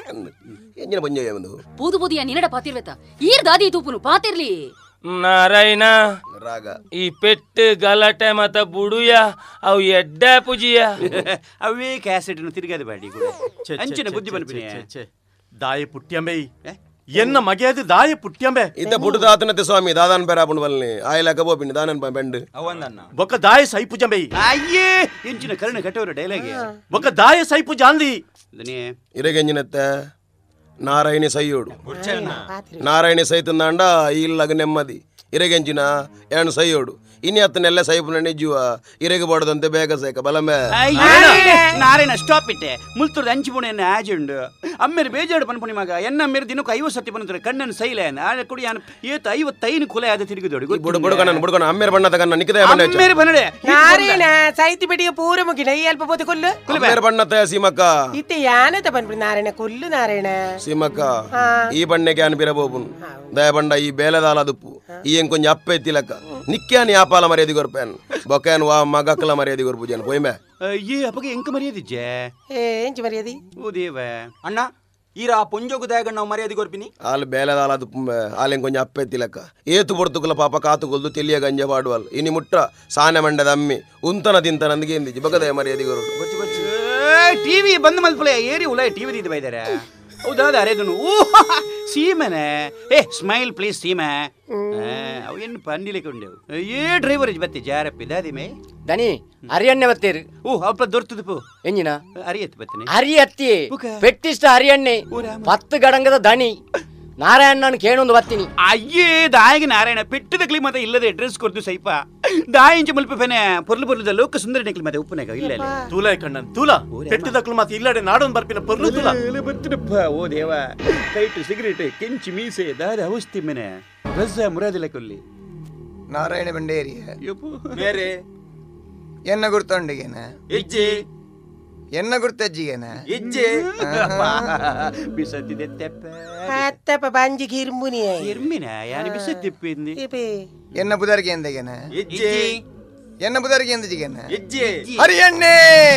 ಎಂಚಿನ ಪಂಜ ಒಂದು పూదు పూదు యా నినడ పాతిర్వేత ఈర్ దాది తూపును పాతిర్లి ನಾರಾಯಣ ರಾಗ ಈ ಪೆಟ್ಟು ಗಲಾಟೆ ಮತ ಬುಡುಯ ಅವು ಎಡ್ಡ ಪುಜಿಯ ಅವೇ ಕ್ಯಾಸೆಟ್ ತಿರುಗಾದ ಬಾಡಿ ಅಂಚಿನ ಬುದ್ಧಿ ಬನ್ಪಿನಿ ದಾಯ ಪುಟ್ಯಂಬೆ ಎನ್ನ ಮಗೆಯದು ದಾಯ ಪುಟ್ಯಂಬೆ ಇದ್ದ ಬುಡುದಾತನತೆ ಸ್ವಾಮಿ ದಾದಾನ್ ಬೇರಾಪುಂಡು ಬಲ್ನಿ ಆಯ್ಲಕ ಬೋಪಿನಿ ದಾನನ್ ಬೆಂಡು ಅವಂದನ್ನ ಬೊಕ್ಕ ದಾಯ ಸೈ ಪುಜಂಬೆ ಅಯ್ಯೇ ಎಂಚಿನ ಕರ್ಣ ಕಟ್ಟೋರು ಡೈಲಾಗ್ ಬೊಕ್ಕ ದಾಯ ಸೈ ಪುಜಾಂದಿ ದನಿಯೇ ಇರಗೆಂಜಿನತ್ತೆ ನಾರಾಯಣಿ ಸೈಯೋಡು ನಾರಾಯಣಿ ಸೈತಂದಾಂಡ ಇಲ್ಲಗ ನೆಮ್ಮದಿ ಇರಗೆಂಚಿನ ಏನು ಸೈಯೋಡು ಇನಿ ಹತ್ತನೆಲ್ಲ ಸೈಪುನ ನಿಜುವ ಇರೆಗೆ ಬಾಡದಂತೆ ಬೇಗ ಸೈಕ ಬಲಮೆ ನಾರಾಯಣ ಸ್ಟಾಪ್ ಇಟ್ಟೆ ಮುಲ್ತುರ್ದ ಅಂಚಿ ಪುಣ ಎನ್ನ ಆಜುಂಡು ಅಮ್ಮೇರು ಬೇಜಾಡು ಪನ್ಪುಣಿ ಮಗ ಎನ್ನ ಅಮ್ಮೇರು ದಿನಕ್ಕೆ ಐವತ್ತು ಸತಿ ಬಂದ್ರೆ ಕಣ್ಣನ್ನು ಸೈಲೆ ಆಳೆ ಕುಡಿ ಯಾನು ಏತ ಐವತ್ತೈನು ಕೊಲೆ ಆದ ತಿರುಗಿದೋಡಿ ಬುಡು ಬುಡುಕಣ್ಣ ಬುಡುಕಣ್ಣ ಅಮ್ಮೇರು ಬಣ್ಣ ತಗಣ್ಣ ನಿಕ್ಕಿದೆ ಅಮ್ಮೇರು ಬನ್ನಡೆ ನಾರಾಯಣ ಸೈತಿ ಬಿಡಿಯ ಪೂರ ಮುಗಿನ ಈ ಅಲ್ಪ ಪೋತೆ ಕೊಲ್ಲು ಅಮ್ಮೇರು ಬಣ್ಣ ತಯ ಸೀಮಕ್ಕ ಇತ್ತೆ ಯಾನತ ಪನ್ಪುಡಿ ನಾರಾಯಣ ಕೊಲ್ಲು ನಾರಾಯಣ ಸೀಮಕ್ಕ ಈ ಬಣ್ಣಕ್ಕೆ ಅನ್ಪಿರಬೋಪುನು ದಯ ಬಂಡ ಈ ಬೇಲೆದಾಲ ದುಪ್ಪು ಈ ಹೆಂಗ್ ಕೊಂಚ ಅಪ್ಪ ಎತ್ತಿಲಕ್ಕ ನಿಕ್ಕ್ಯಾನ್ ಯಾಪಾಲ ಮರ್ಯಾದಿ ಕೊರ್ಪೇನ್ ಬೊಕ್ಕೇನ್ ವಾ ಮಗಕ್ಕಲ ಮರ್ಯಾದಿ ಕೊರ್ಪುಜೇನ್ ಪೋಯ್ಮೆ ಅಯ್ಯೇ ಅಪ್ಪಗೆ ಎಂಕ ಮರ್ಯಾದಿಜ್ಜೆ ಏ ಎಂಚ ಮರ್ಯಾದಿ ಓ ದೇವ ಅಣ್ಣ ಈರ ಪೊಂಜೋಗು ದಯಗಣ್ಣ ನಾವು ಮರ್ಯಾದೆ ಕೊರ್ಪಿನಿ ಆಲ್ ಬೇಲೆದಾಲ ದುಪ್ಪುಂಬೆ ಆಲ್ ಹೆಂಗ್ ಕೊಂಚ ಅಪ್ಪ ಎತ್ತಿಲಕ್ಕ ಏತು ಬೊಡ್ತುಕುಲ ಪಾಪ ಕಾತುಕೊಲ್ದು ತೆಲಿಯ ಗಂಜ ಪಾಡುವಲ್ ಇನಿ ಮುಟ್ಟ ಸಾನೆ ಮಂಡದ ಅಮ್ಮಿ ಉಂತನ ತಿಂತನ ಅಂದಿಗೆ ಎಂದಿಜ್ಜಿ ಬಗದಯ ಮರ್ಯಾದಿ ಕೊರು ಟಿವಿ ಬಂದ್ ಮಲ್ಪಲೆ ಏರಿ ಉಲ ಟಿವಿ ದಿದ್ದು ಬೈದಾರೆ ಹೌದಾದ ಅರೇದನು ಓ ಸೀಮೆನೆ ಏ ಸ್ಮೈಲ್ ಪ್ಲೀಸ್ ಸೀಮೆ ಅವು ಏನು ಪಂಡಿಲಿಕ್ಕೆ ಉಂಡೆವು ಏ ಡ್ರೈವರ್ ಬತ್ತಿ ಜಾರಪ್ಪಿ ದಾದಿಮೆ ದನಿ ಹರಿಯಣ್ಣೆ ಬತ್ತೇರು ಓ ಅಪ್ಪ ದೊರ್ತದು ಪೋ ಎಂಜಿನ ಅರಿಯತ್ ಬತ್ತನೆ ಹರಿಯತ್ತಿ ಪೆಟ್ಟಿಷ್ಟ ಹರಿಯಣ್ಣೆ ಪತ್ತು ಗಡಂಗದ ದಣಿ ನಾರಾಯಣನ ಕೇಳೊಂದು ಬತ್ತೀನಿ ಅಯ್ಯೇ ದಾಯಿಗೆ ನಾರಾಯಣ ಪೆಟ್ಟದ ಕ್ಲಿ ಮತ್ತೆ ಇಲ್ಲದೆ ಅಡ್ರೆಸ್ ಕೊಡ್ತು ಸೈಪ ದಾಯಿಂಚ ಮಲ್ಪ ಪೆನೆ ಪೊರ್ಲು ಪೊರ್ಲದ ಲೋಕ ಸುಂದರ ನೆಕ್ಲಿ ಮತ್ತೆ ಉಪ್ಪುನಾಗ ಇಲ್ಲ ಇಲ್ಲ ತೂಲ ಕಣ್ಣನ್ ತೂಲ ಪೆಟ್ಟದಕ್ಲು ಮತ್ತೆ ಇಲ್ಲಡೆ ನಾಡೊಂದು ಬರ್ಪಿನ ಪೊರ್ಲು ತೂಲ ಬರ್ತಿನಪ್ಪ ಓ ದೇವ ಕೈಟು ಸಿಗರೇಟ್ ಕೆಂಚಿ ಮೀಸೆ ದಾದ ಅವಸ್ಥೆ ಮೆನೆ ರಜ ಮುರಾದಿಲ್ಲ ಕೊಲ್ಲಿ ನಾರಾಯಣ ಬಂಡೇರಿ ಬೇರೆ ಎನ್ನ ಗುರ್ತೊಂಡಿಗೆನ ಹೆಜ್ಜೆ ಎನ್ನ ಗುರ್ತಜ್ಜಿಗೆನ ಹೆಜ್ಜೆ ಬಿಸತ್ತಿದೆ ತೆಪ್ಪ ಅತ್ತಪ್ಪ ಬಂಜಿ ಗಿರ್ಮುನಿ ಗಿರ್ಮಿನ ಯಾನಿ ಬಿಸತ್ತಿಪ್ಪಿಂದಿ ಎನ್ನ ಬುದರ್ಗೆ ಎಂದಗೆನ ಹೆಜ್ಜೆ ಎನ್ನ ಬುದರ್ಗೆ ಎಂದಜಿಗೆನ ಹೆಜ್ಜೆ ಹರಿಯಣ್ಣೆ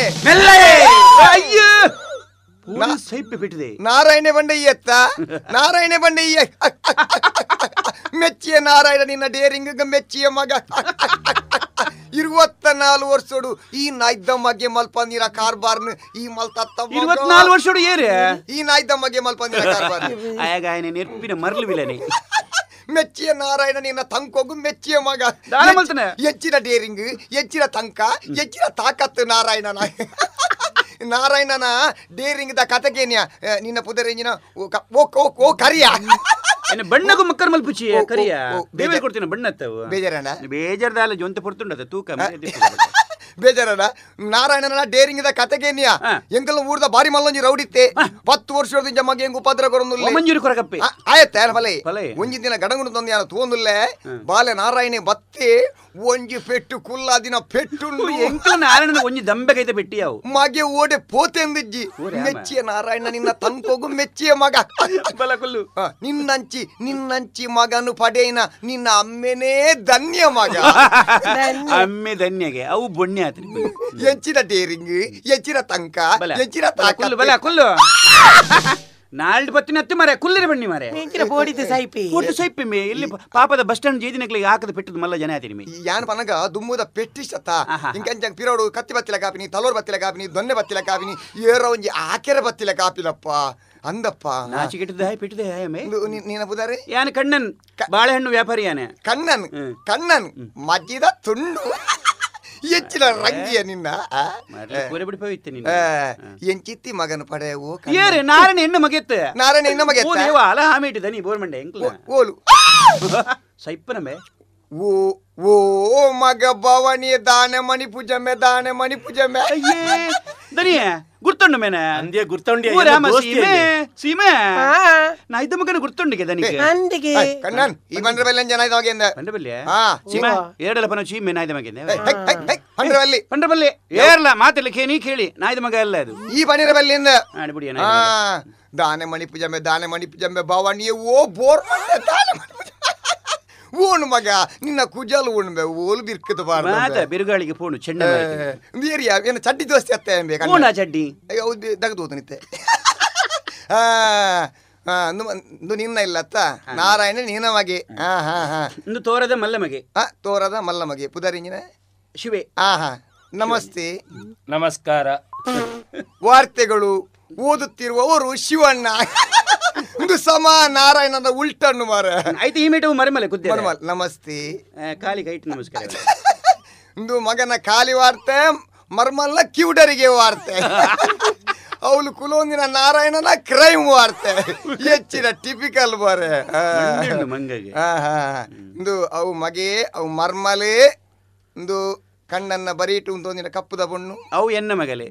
ಅಯ್ಯೋ ಸೈಪೆ ಬಿಟ್ಟಿದೆ ನಾರಾಯಣ ಬಂಡಯ್ಯತ್ತ ನಾರಾಯಣ ಬಂಡಯ್ಯ ಮೆಚ್ಚಿಯ ನಾರಾಯಣ ನಿನ್ನ ಡೇರಿಂಗ್ ಮೆಚ್ಚಿಯ ಮಗ ಇರುವತ್ತ ನಾಲ್ಕು ವರ್ಷೋಡು ಈ ನಾಯ್ದ ಮಗೆ ಮಲ್ಪಂದಿರ ಕಾರ್ಬಾರ್ನ ಈ ಮಲ್ತತ್ತ ಇರುವತ್ನಾಲ್ಕು ವರ್ಷೋಡು ಏರೆ ಈ ನಾಯ್ದ ಮಗೆ ಮಲ್ಪಂದಿರ ಕಾರ್ಬಾರ್ ಆಗ ఆయన ನೆರ್ಪಿನ ಮರ್ಲು ವಿಲನೆ ಮೆಚ್ಚಿಯ ನಾರಾಯಣ ನಿನ್ನ ತಂಕೋಗು ಮೆಚ್ಚಿಯ ಮಗ ಹೆಚ್ಚಿನ ಡೇರಿಂಗ್ ಹೆಚ್ಚಿನ ತಂಕ ಹೆಚ್ಚಿನ ತಾಕತ್ತು ನಾರಾಯಣನ ನಾರಾಯಣನ ಡೇರಿಂಗ್ ದ ಕತೆಗೇನ್ಯ ನಿನ್ನ ಪುದರೇಂಜಿನ ಓ ಕರಿಯ ಬಣ್ಣಗೂ ಮಕ್ಕರ್ ಮಲ್ಪುಚಿ ಕರಿಯ ಬೇರೆ ಕೊಡ್ತೀನಿ ಬಣ್ಣ ಬೇಜಾರಣ್ಣ ಬೇಜಾರ್ದಾಲ ಜೊಂತೆ ಪೊರ್ತುಂಡದ ತೂಕ ಬೇಜಾರಣ್ಣ ನಾರಾಯಣನ ಡೇರಿಂಗ್ ದ ಕತೆಗೇನ್ಯ ಎಂಕಲ್ ಊರ್ದ ಬಾರಿ ಮಲ್ಲೊಂಜಿ ರೌಡಿತ್ತೆ ಪತ್ತು ವರ್ಷದ ಮಗೆ ಹೆಂಗ್ ಉಪದ್ರ ಕೊರೊಂದುಲ್ಲೆ ಮಂಜೂರಿ ಕೊರಕಪ್ಪೆ ಆಯತ್ತೆ ಬಲೆ ಒಂಜಿ ದಿನ ಗಡಂಗುಡು ತಂದು ಯಾನ ತೋಂದುಲ್ಲೆ ಬಾಲೆ ನಾರಾಯಣೆ ಬತ್ತೆ ಒಂಜಿ ಪೆಟ್ಟು ಕುಲ್ಲ ದಿನ ಪೆಟ್ಟುಂಡು ಎಂಕಲ್ ನಾರಾಯಣನ ಒಂಜಿ ದಂಬೆಗೈತೆ ಪೆಟ್ಟಿ ಅವು ಮಗೆ ಓಡೆ ಪೋತೆಂದಿಜ್ಜಿ ಮೆಚ್ಚಿಯ ನಾರಾಯಣ ನಿನ್ನ ತಂಕೋಗು ಮೆಚ್ಚಿಯ ಮಗ ಬಲಕುಲ್ಲು ನಿನ್ನಂಚಿ ನಿನ್ನಂಚಿ ಮಗನು ಪಡೆಯಿನ ನಿನ್ನ ಅಮ್ಮೆನೇ ಧನ್ಯ ಮಗ ಅಮ್ಮೆ ಧನ್ಯಗೆ ಅವು ಬೊಣ್ಣೆ ಆತ್ರಿ ಹೆಚ್ಚಿನ ಡೇರಿಂಗ್ ಹೆಚ್ಚಿನ ತಂಕ ಹೆಚ್ಚಿನ ತಾಕತ್ತು ಬಲ ಕುಲ್ಲು ನಾಲ್ಡು ಪತ್ತಿನ ಹತ್ತಿ ಮರೆ ಕುಲ್ಲಿರ ಬನ್ನಿ ಮರೆ ಮೆಂಚಿನ ಬೋಡಿದ ಸೈಪಿ ಒಟ್ಟು ಸೈಪಿ ಮೇ ಇಲ್ಲಿ ಪಾಪದ ಬಸ್ ಸ್ಟ್ಯಾಂಡ್ ಜೇದಿನಕ್ಲಿಗೆ ಹಾಕದ ಪೆಟ್ಟದ ಮಲ್ಲ ಜನ ಆತಿರಿ ಮೇ ಯಾನ್ ಪನಗ ದುಮ್ಮುದ ಪೆಟ್ಟಿಷ್ಟತ್ತ ಇಂಕಂಚಂಗ್ ಪಿರೋಡು ಕತ್ತಿ ಬತ್ತಿಲ ಕಾಪಿನಿ ತಲೋರ್ ಬತ್ತಿಲ ಕಾಪಿನಿ ದೊನ್ನೆ ಬತ್ತಿಲ ಕಾಪಿನಿ ಏರ ಒಂಜಿ ಆಕೆರ ಬತ್ತಿಲ ಕಾಪಿಲಪ್ಪ ಅಂದಪ್ಪ ನಾಚಿಕೆಟ್ಟದ ಹಾಯ್ ಪೆಟ್ಟದ ಹಾಯ ಮೇ ನೀನ ಬುದಾರೆ ಯಾನ ಕಣ್ಣನ್ ಬಾಳೆಹಣ್ಣು ವ್ಯಾಪಾರಿ ಯಾನೆ ಕಣ್ಣನ್ ಕಣ್ಣನ್ ಮಜ್ಜಿದ ತುಂಡು ಹೆಚ್ಚಿನ ರಂಗಿಯ ನಿನ್ನ ಎಂಚಿತ್ತಿ ಮಗನ ಪಡೆಯವು ಏರೆ ನಾರಾಯಣ ಹೆಣ್ಣು ಮಗೆತ್ತ ನಾರಾಯಣ ಹೆಣ್ಣು ಮಗೆ ಅಲ ಹಾಮಿಟ್ಟಿದ ನೀ ಬೋರ್ಮಂಡೆ ಓಲು ಸೈಪ್ಪನಮೆ ಓ ಓ ಮಗ ಭವನಿಯ ದಾನೆ ಮಣಿ ಪೂಜಮ್ಮೆ ದಾನೆ ಮಣಿ ಪೂಜಮ್ಮೆ ದನಿಯ ಗುರ್ತೊಂಡು ಮೇನ ಅಂದ್ಯ ಗುರ್ತೊಂಡಿ ಸೀಮೆ ಸೀಮೆ ನಾ ಇದ್ದ ಮಗನ ಗುರ್ತೊಂಡಿಗೆ ದನಿಗೆ ಅಂದಿಗೆ ಕಣ್ಣನ್ ಈ ಬಂಡ್ರಬೆಲ್ಲ ಜನ ಇದಾಗೆಂದ ಬಂಡ್ರಬೆಲ್ಲ ಸೀಮೆ ಏರಲ ಪನ ಚೀಮೆ ನಾಯ್ದ ಮಗೆಂದೆ ಬಂಡ್ರಬೆಲ್ಲಿ ಬಂಡ್ರಬೆಲ್ಲಿ ಏರ್ಲ ಮಾತೆಲ್ಲ ಕೇಳಿ ಕೇಳಿ ನಾಯ್ದ ಮಗ ಅಲ್ಲ ಅದು ಈ ಬಂಡ್ರಬೆಲ್ಲಿಂದ ಆಡಿಬಿಡಿ ದಾನೆ ಮಣಿ ಪೂಜಮ್ಮೆ ದಾನೆ ಮಣಿ ಪೂಜಮ್ಮೆ ಭವನಿಯ ಓ ಬೋರ್ ದಾನೆ ಮಣಿ ಓಣು ಮಗ ನಿನ್ನ ಕುಜಾಲು ಉಣ್ಬೆ ಓಲು ಬಿರ್ಕದ ಬಾರ್ದ ಬಿರುಗಾಳಿಗೆ ಫೋನು ಚೆಂಡ ಬೇರೆ ಏನು ಚಡ್ಡಿ ದೋಸ್ತಿ ಅತ್ತೆ ಬೇಕು ಚಡ್ಡಿ ಹೌದು ದಗದು ನಿತ್ತೆ ನಿನ್ನ ಇಲ್ಲ ಅತ್ತ ನಾರಾಯಣ ನೀನ ಮಗೆ ಹಾ ಹಾ ಹಾ ಒಂದು ತೋರದ ಮಲ್ಲ ಮಗೆ ಹಾ ತೋರದ ಮಲ್ಲ ಮಗೆ ಪುದರಿಂಜಿನ ಶಿವೆ ಹಾ ಹಾ ನಮಸ್ತೆ ನಮಸ್ಕಾರ ವಾರ್ತೆಗಳು ಓದುತ್ತಿರುವವರು ಶಿವಣ್ಣ ಒಂದು ಸಮ ನಾರಾಯಣನ ಉಲ್ಟನ್ನು ಮಾರ ಆಯ್ತು ಈ ಮೀಟು ಮರೆಮಲೆ ಕುದ್ದೆ ಮರೆಮಲ್ ನಮಸ್ತೆ ಕಾಲಿ ಕೈಟ್ ನಮಸ್ಕಾರ ಒಂದು ಮಗನ ಖಾಲಿ ವಾರ್ತೆ ಮರ್ಮಲ್ಲ ಕಿವುಡರಿಗೆ ವಾರ್ತೆ ಅವಳು ಕುಲೊಂದಿನ ನಾರಾಯಣನ ಕ್ರೈಮ್ ವಾರ್ತೆ ಹೆಚ್ಚಿನ ಟಿಪಿಕಲ್ ಬಾರೆ ಮಂಗಗೆ ಒಂದು ಅವು ಮಗೆ ಅವು ಮರ್ಮಲೆ ಒಂದು ಕಣ್ಣನ್ನ ಬರೀಟು ಒಂದೊಂದಿನ ಕಪ್ಪುದ ಬಣ್ಣು ಅವು ಎನ್ನ ಮಗಲೆ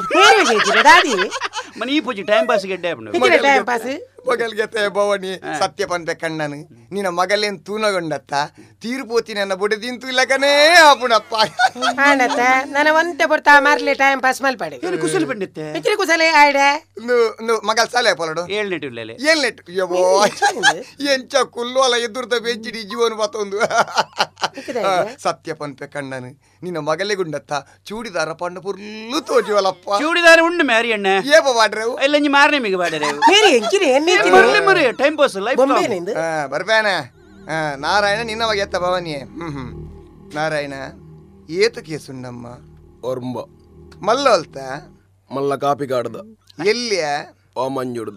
ಮನಿ ಪೂಜಿ ಟೈಮ್ ಪಾಸ್ ಗೆಡ್ಡೆ ಟೈಮ್ ಪಾಸ್ ಮಗಲ್ಗೆತೆ ಭವನಿ ಸತ್ಯ ಪಂತೆ ಕಣ್ಣನು ನಿನ್ನ ಮಗಲೇನ್ ತೂನಗೊಂಡತ್ತ ತೀರ್ಪೋತಿ ನನ್ನ ಬುಡದಿಂತು ಇಲ್ಲಕನೇ ಆಪುಣಪ್ಪ ಆಂಡತ್ತ ನನ್ನ ಒಂಟೆ ಬರ್ತಾ ಮಾರ್ಲಿ ಟೈಮ್ ಪಾಸ್ ಮಲ್ಪಡೆ ಕುಸಲ್ ಬಂದಿತ್ತೆ ಇಚ್ರಿ ಕುಸಲೆ ಆಯ್ಡೆ ಒಂದು ಮಗಲ್ ಸಾಲೆ ಪೊಲಡು ಏಳ್ನೆಟ್ ಇಲ್ಲಲೆ ಏಳ್ನೆಟ್ ಯವ್ವೋ ಎಂಚ ಕುಲ್ಲು ಅಲ್ಲ ಎದುರ್ದ ಬೆಂಚಿಡಿ ಜೀವನ ಮತ್ತೊಂದು ಸತ್ಯ ಪಂತೆ ಕಣ್ಣನು ನಿನ್ನ ಮಗಲೇ ಗುಂಡತ್ತ ಚೂಡಿದಾರ ಪಂಡ ಪುರ್ಲು ತೋಜುವಲಪ್ಪ ಚೂಡಿದಾರ ಉಂಡು ಮ್ಯಾರಿ ಅಣ್ಣ ಏಪ ಬಾಡ್ರೆವು ಎಲ್ಲ ಇಂಜಿ ಮಾರನೆ ಮಿಗ ಬಾಡರೆವು ಮೇರಿ ಎಂಚಿರಿ ಎನ್ನಿ ಮರಿ ಟೈಮ್ ಪಾಸ್ ಲೈಫ್ ಬರ್ಬೇನ ನಾರಾಯಣ ನಿನ್ನ ಮಗೆ ಎತ್ತ ಭವನಿಯೇ ಹ್ಮ್ ಹ್ಮ್ ನಾರಾಯಣ ಏತ ಕೇಸುಂಡಮ್ಮ ಒರ್ಂಬ ಮಲ್ಲ ಅಲ್ತ ಮಲ್ಲ ಕಾಪಿ ಕಾಡ್ದ ಎಲ್ಲಿಯ ಓ ಮಂಜುಡ್ದ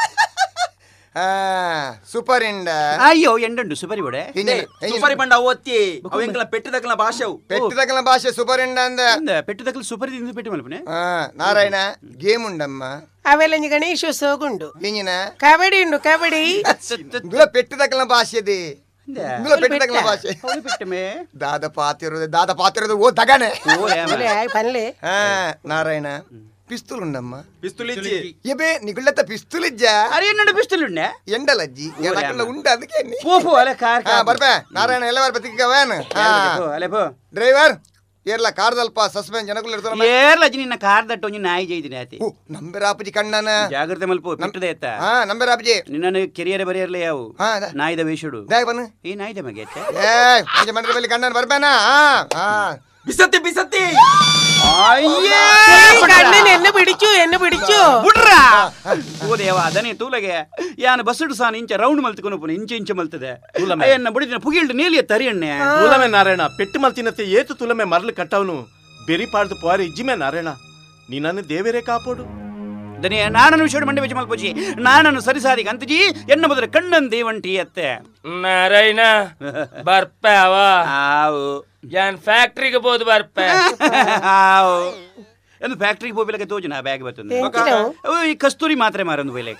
ಸುಪರಿಂಡ ಅಯ್ಯೋ ಎಂಡುಂಡು ಸುಪರಿ ಬಡೆ ಸುಪರಿ ಬಂಡ ಓದ್ತಿ ಅವು ಎಂಕಲ ಪೆಟ್ಟದಕ್ಕಲ ಭಾಷೆವು ಪೆಟ್ಟದಕ್ಕಲ ಭಾಷೆ ಸುಪರಿಂಡ ಅಂದ ಪೆಟ್ಟದಕ್ಕಲ ಸುಪರಿ ತಿಂದು ಪೆಟ್ಟು ಮಲ್ಪನೆ ನಾರಾಯಣ ಗೇಮ್ ಉಂಡಮ್ಮ ಅವೆಲ್ಲ ಗಣೇಶೋತ್ಸವ ಉಂಡು ಇಂಜಿನ ಕಬಡ್ಡಿ ಉಂಡು ಕಬಡ್ಡಿ ಪೆಟ್ಟದಕ್ಕಲ ಭಾಷೆದೆ ಪೆಟ್ಟದಕ್ಕಲ ಭಾಷೆ ದಾದ ಪಾತಿರೋದು ದಾದ ಪಾತಿರೋದು ಓ ದಗನೆ ಪನ್ಲೆ ನಾರಾಯಣ ಪಿಸ್ತೂಲ್ ಉಂಡಮ್ಮ ಪಿಸ್ತೂಲ್ ಎಬೆ ನಿಗುಳ್ಳತ್ತ ಪಿಸ್ತೂಲ್ ಇಜ್ಜ ಅರೆ ಎನ್ನಡ ಪಿಸ್ತೂಲ್ ಉಂಡೆ ಎಂಡಲಜ್ಜಿ ಉಂಡ ಅದಕ್ಕೆ ಪೋಪು ಅಲೆ ಕಾರ್ ಬರ್ಬೆ ನಾರಾಯಣ ಎಲ್ಲ ಬರ್ಬತ್ತಿಗೆ ವ್ಯಾನ್ ಅಲೆ ಪೋ ಡ್ರೈವರ್ ಏರ್ಲ ಕಾರ್ದಲ್ಪ ಸಸ್ಪೆನ್ಸ್ ಜನಗಳು ಇರ್ತಾರ ಏರ್ಲ ನಿನ್ನ ಕಾರ್ ದಟ್ಟು ಒಂಜಿ ನಾಯಿ ಜೈದಿನಿ ಆತಿ ನಂಬೆ ರಾಪಜಿ ಕಣ್ಣನ ಜಾಗ್ರತೆ ಮಲ್ಪು ಬಿಟ್ಟದೆ ಎತ್ತ ಹಾ ನಂಬೆ ರಾಪಜಿ ನಿನ್ನನ್ನು ಕೆರಿಯರ ಬರೆಯರ್ಲೆ ಯಾವು ಹಾ ನಾಯಿದ ವೇಷಡು ದಾಯ್ ಬನ್ನು ಈ ನಾಯಿದ ಮಗೆ ಎತ್ತ ಏ ಮಂಜ ಮಂಡ್ರ ಬಲ್ಲಿ ಕಣ್ಣನ ಬರ್ಬೇನಾ ಹಾ ಹಾ ಬಿಸತ್ತಿ ಬಿಸತ್ತಿ ಅಯ್ಯೇ ಕಣ್ಣನ ಎನ್ನ ಬಿಡಿಚು ಎನ್ನ ಬಿಡಿಚು ಬುಡ್ರಾ ಓ ದೇವ ಅದನೆ ತೂಲಗೆ ಯಾನ ಬಸ್ಸುಡು ಸಾನ ಇಂಚ ರೌಂಡ್ ಮಲ್ತಕೊಂಡು ಪುನ ಇಂಚ ಇಂಚ ಮಲ್ತದೆ ಎನ್ನ ಬುಡಿದಿನ ಪುಗಿಲ್ಡು ನೀಲಿಯ ತರಿಯಣ್ಣೆ ತುಲಮೆ ನಾರಾಯಣ ಪೆಟ್ಟು ಮಲ್ತಿನತ್ತೆ ಏತು ತುಲಮೆ ಮರಳು ಕಟ್ಟವನು ಬೆರಿ ಪಾಡ್ದು ಪೋರಿ ಇಜ್ಜಿಮೆ ನಾರಾಯಣ ನೀನನ್ನು ದೇವರೇ ಕಾಪಾಡು ದನಿಯ ನಾನನ್ನು ವಿಷಯ ಮಂಡೆ ಬೆಚ್ಚ ಮಲ್ಪೋಜಿ ನಾನನ್ನು ಸರಿಸಾದಿಗೆ ಅಂತಜಿ ಎನ್ನ ಬದಲ ಕಣ್ಣನ್ ದೇವಂಟಿ ಅತ್ತೆ ನಾರಾಯಣ ಬರ್ಪಾವ ಆವು ಯಾನ್ ಫ್ಯಾಕ್ಟ್ರಿಗೆ ಬೋದು ಬರ್ಪೆ ಆವು ಎಂದು ಫ್ಯಾಕ್ಟ್ರಿಗೆ ಹೋಗ್ಲಿಕ್ಕೆ ತೋಜನ ಬ್ಯಾಗ್ ಬರ್ತದೆ ಈ ಕಸ್ತೂರಿ ಮಾತ್ರೆ ಮಾರೊಂದು ಬೈಲೇಕ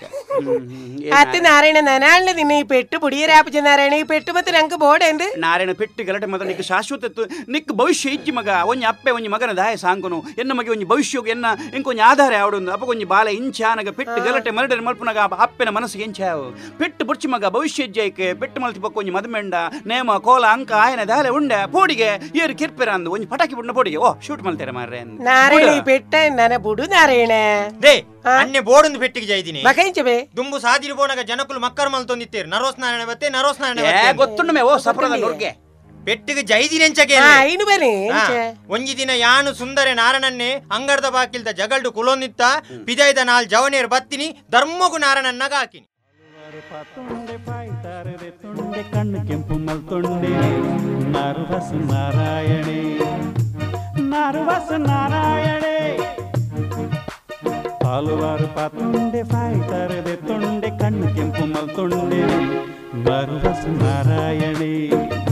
ಅತ್ತೆ ನಾರಾಯಣ ನನಾಳ್ನ ದಿನ ಈ ಪೆಟ್ಟು ಪುಡಿಯ ರಾಪಜ ನಾರಾಯಣ ಈ ಪೆಟ್ಟು ಮತ್ತೆ ನಂಗೆ ಬೋಡೆ ಎಂದು ನಾರಾಯಣ ಪೆಟ್ಟು ಗಲಟೆ ಮತ ನಿಕ್ ಶಾಶ್ವತ ನಿಕ್ ಭವಿಷ್ಯ ಇಜ್ಜಿ ಮಗ ಒಂಜಿ ಅಪ್ಪೆ ಒಂಜಿ ಮಗನ ದಾಯ ಸಾಂಗುನು ಎನ್ನ ಮಗೆ ಒಂಜಿ ಭವಿಷ್ಯ ಎನ್ನ ಇಂಕೊಂಜಿ ಆಧಾರ ಆವಡೊಂದು ಅಪ್ಪ ಒಂಜಿ ಬಾಲ ಇಂಚಾನಗ ಪೆಟ್ಟು ಗಲಟೆ ಮರಡೆ ಮಲ್ಪುನಗ ಅಪ್ಪೆನ ಮನಸ್ಸಿಗೆ ಇಂಚಾವು ಪೆಟ್ಟು ಬುರ್ಚಿ ಮಗ ಭವಿಷ್ಯ ಇಜ್ಜೈಕೆ ಪೆಟ್ಟು ಮಲ್ತಿ ಪಕ್ಕ ಒಂಜಿ ಮದಮೆಂಡ ನೇಮ ಕೋಲ ಅಂಕ ಆಯನ ದಾಲೆ ಉಂಡೆ ಪೋಡಿಗೆ ಏರು ಕಿರ್ಪೆರ ಅಂದು ಒಂಜಿ ಪಟಾಕಿ ಬುಡ್ನ ಪೋಡಿಗೆ ಓ ಶೂಟ್ ಮಲ್ತಾರೆ ಮಾರ್ರೆ ನಾರಾಯಣ ಪೆಟ್ಟ ನನ ಬುಡು ನಾರಾಯಣ ದೇ ಅನ್ನೆ ಬೋಡೊಂದು ಪೆಟ್ಟಿಗೆ ಜೈದಿನಿ ಮಕೈಂಚಬೆ ದುಂಬು ಸಾದಿರು ಬೋನಾಗ ಜನಕುಲು ಮಕ್ಕರ್ ಮಲ್ ತೊಂದಿತ್ತೇರು ನರೋಸ್ ನಾರಾಯಣ ಬತ್ತೆ ನರೋಸ್ ನಾರಾಯಣ ಗೊತ್ತುಂಡು ಮೇ ಓ ಸಪ್ರದ ನೊರ್ಗೆ ಪೆಟ್ಟಿಗೆ ಜೈದಿನೆಂಚಗೆ ಐನು ಬೇನೆ ಒಂಜಿ ದಿನ ಯಾನು ಸುಂದರ ನಾರಣನ್ನೇ ಅಂಗಡದ ಬಾಕಿಲ್ದ ಜಗಲ್ಡು ಕುಲೋನಿತ್ತ ಪಿದೈದ ನಾಲ್ ಜವನೇರು ಬತ್ತಿನಿ ಧರ್ಮಗು ನಾರಣನ್ನಾಗ ಹಾಕಿನಿ ಕಣ್ಣು ಕೆಂಪು ಮಲ್ತೊಂಡೆ ನಾರುಬಸ ನಾರಾಯಣೆ ನಾರುಬಸ ನಾರಾಯಣೆ ಹಲವಾರು ಪಾತುಂಡೆ ಪಾಯ್ತಾರದೆ ತೊಂಡೆ ಕಣ್ಣು ಕೆಂಪು ಮಲ್ತೊಂಡೆ ನಾರುಬಸ ನಾರಾಯಣೆ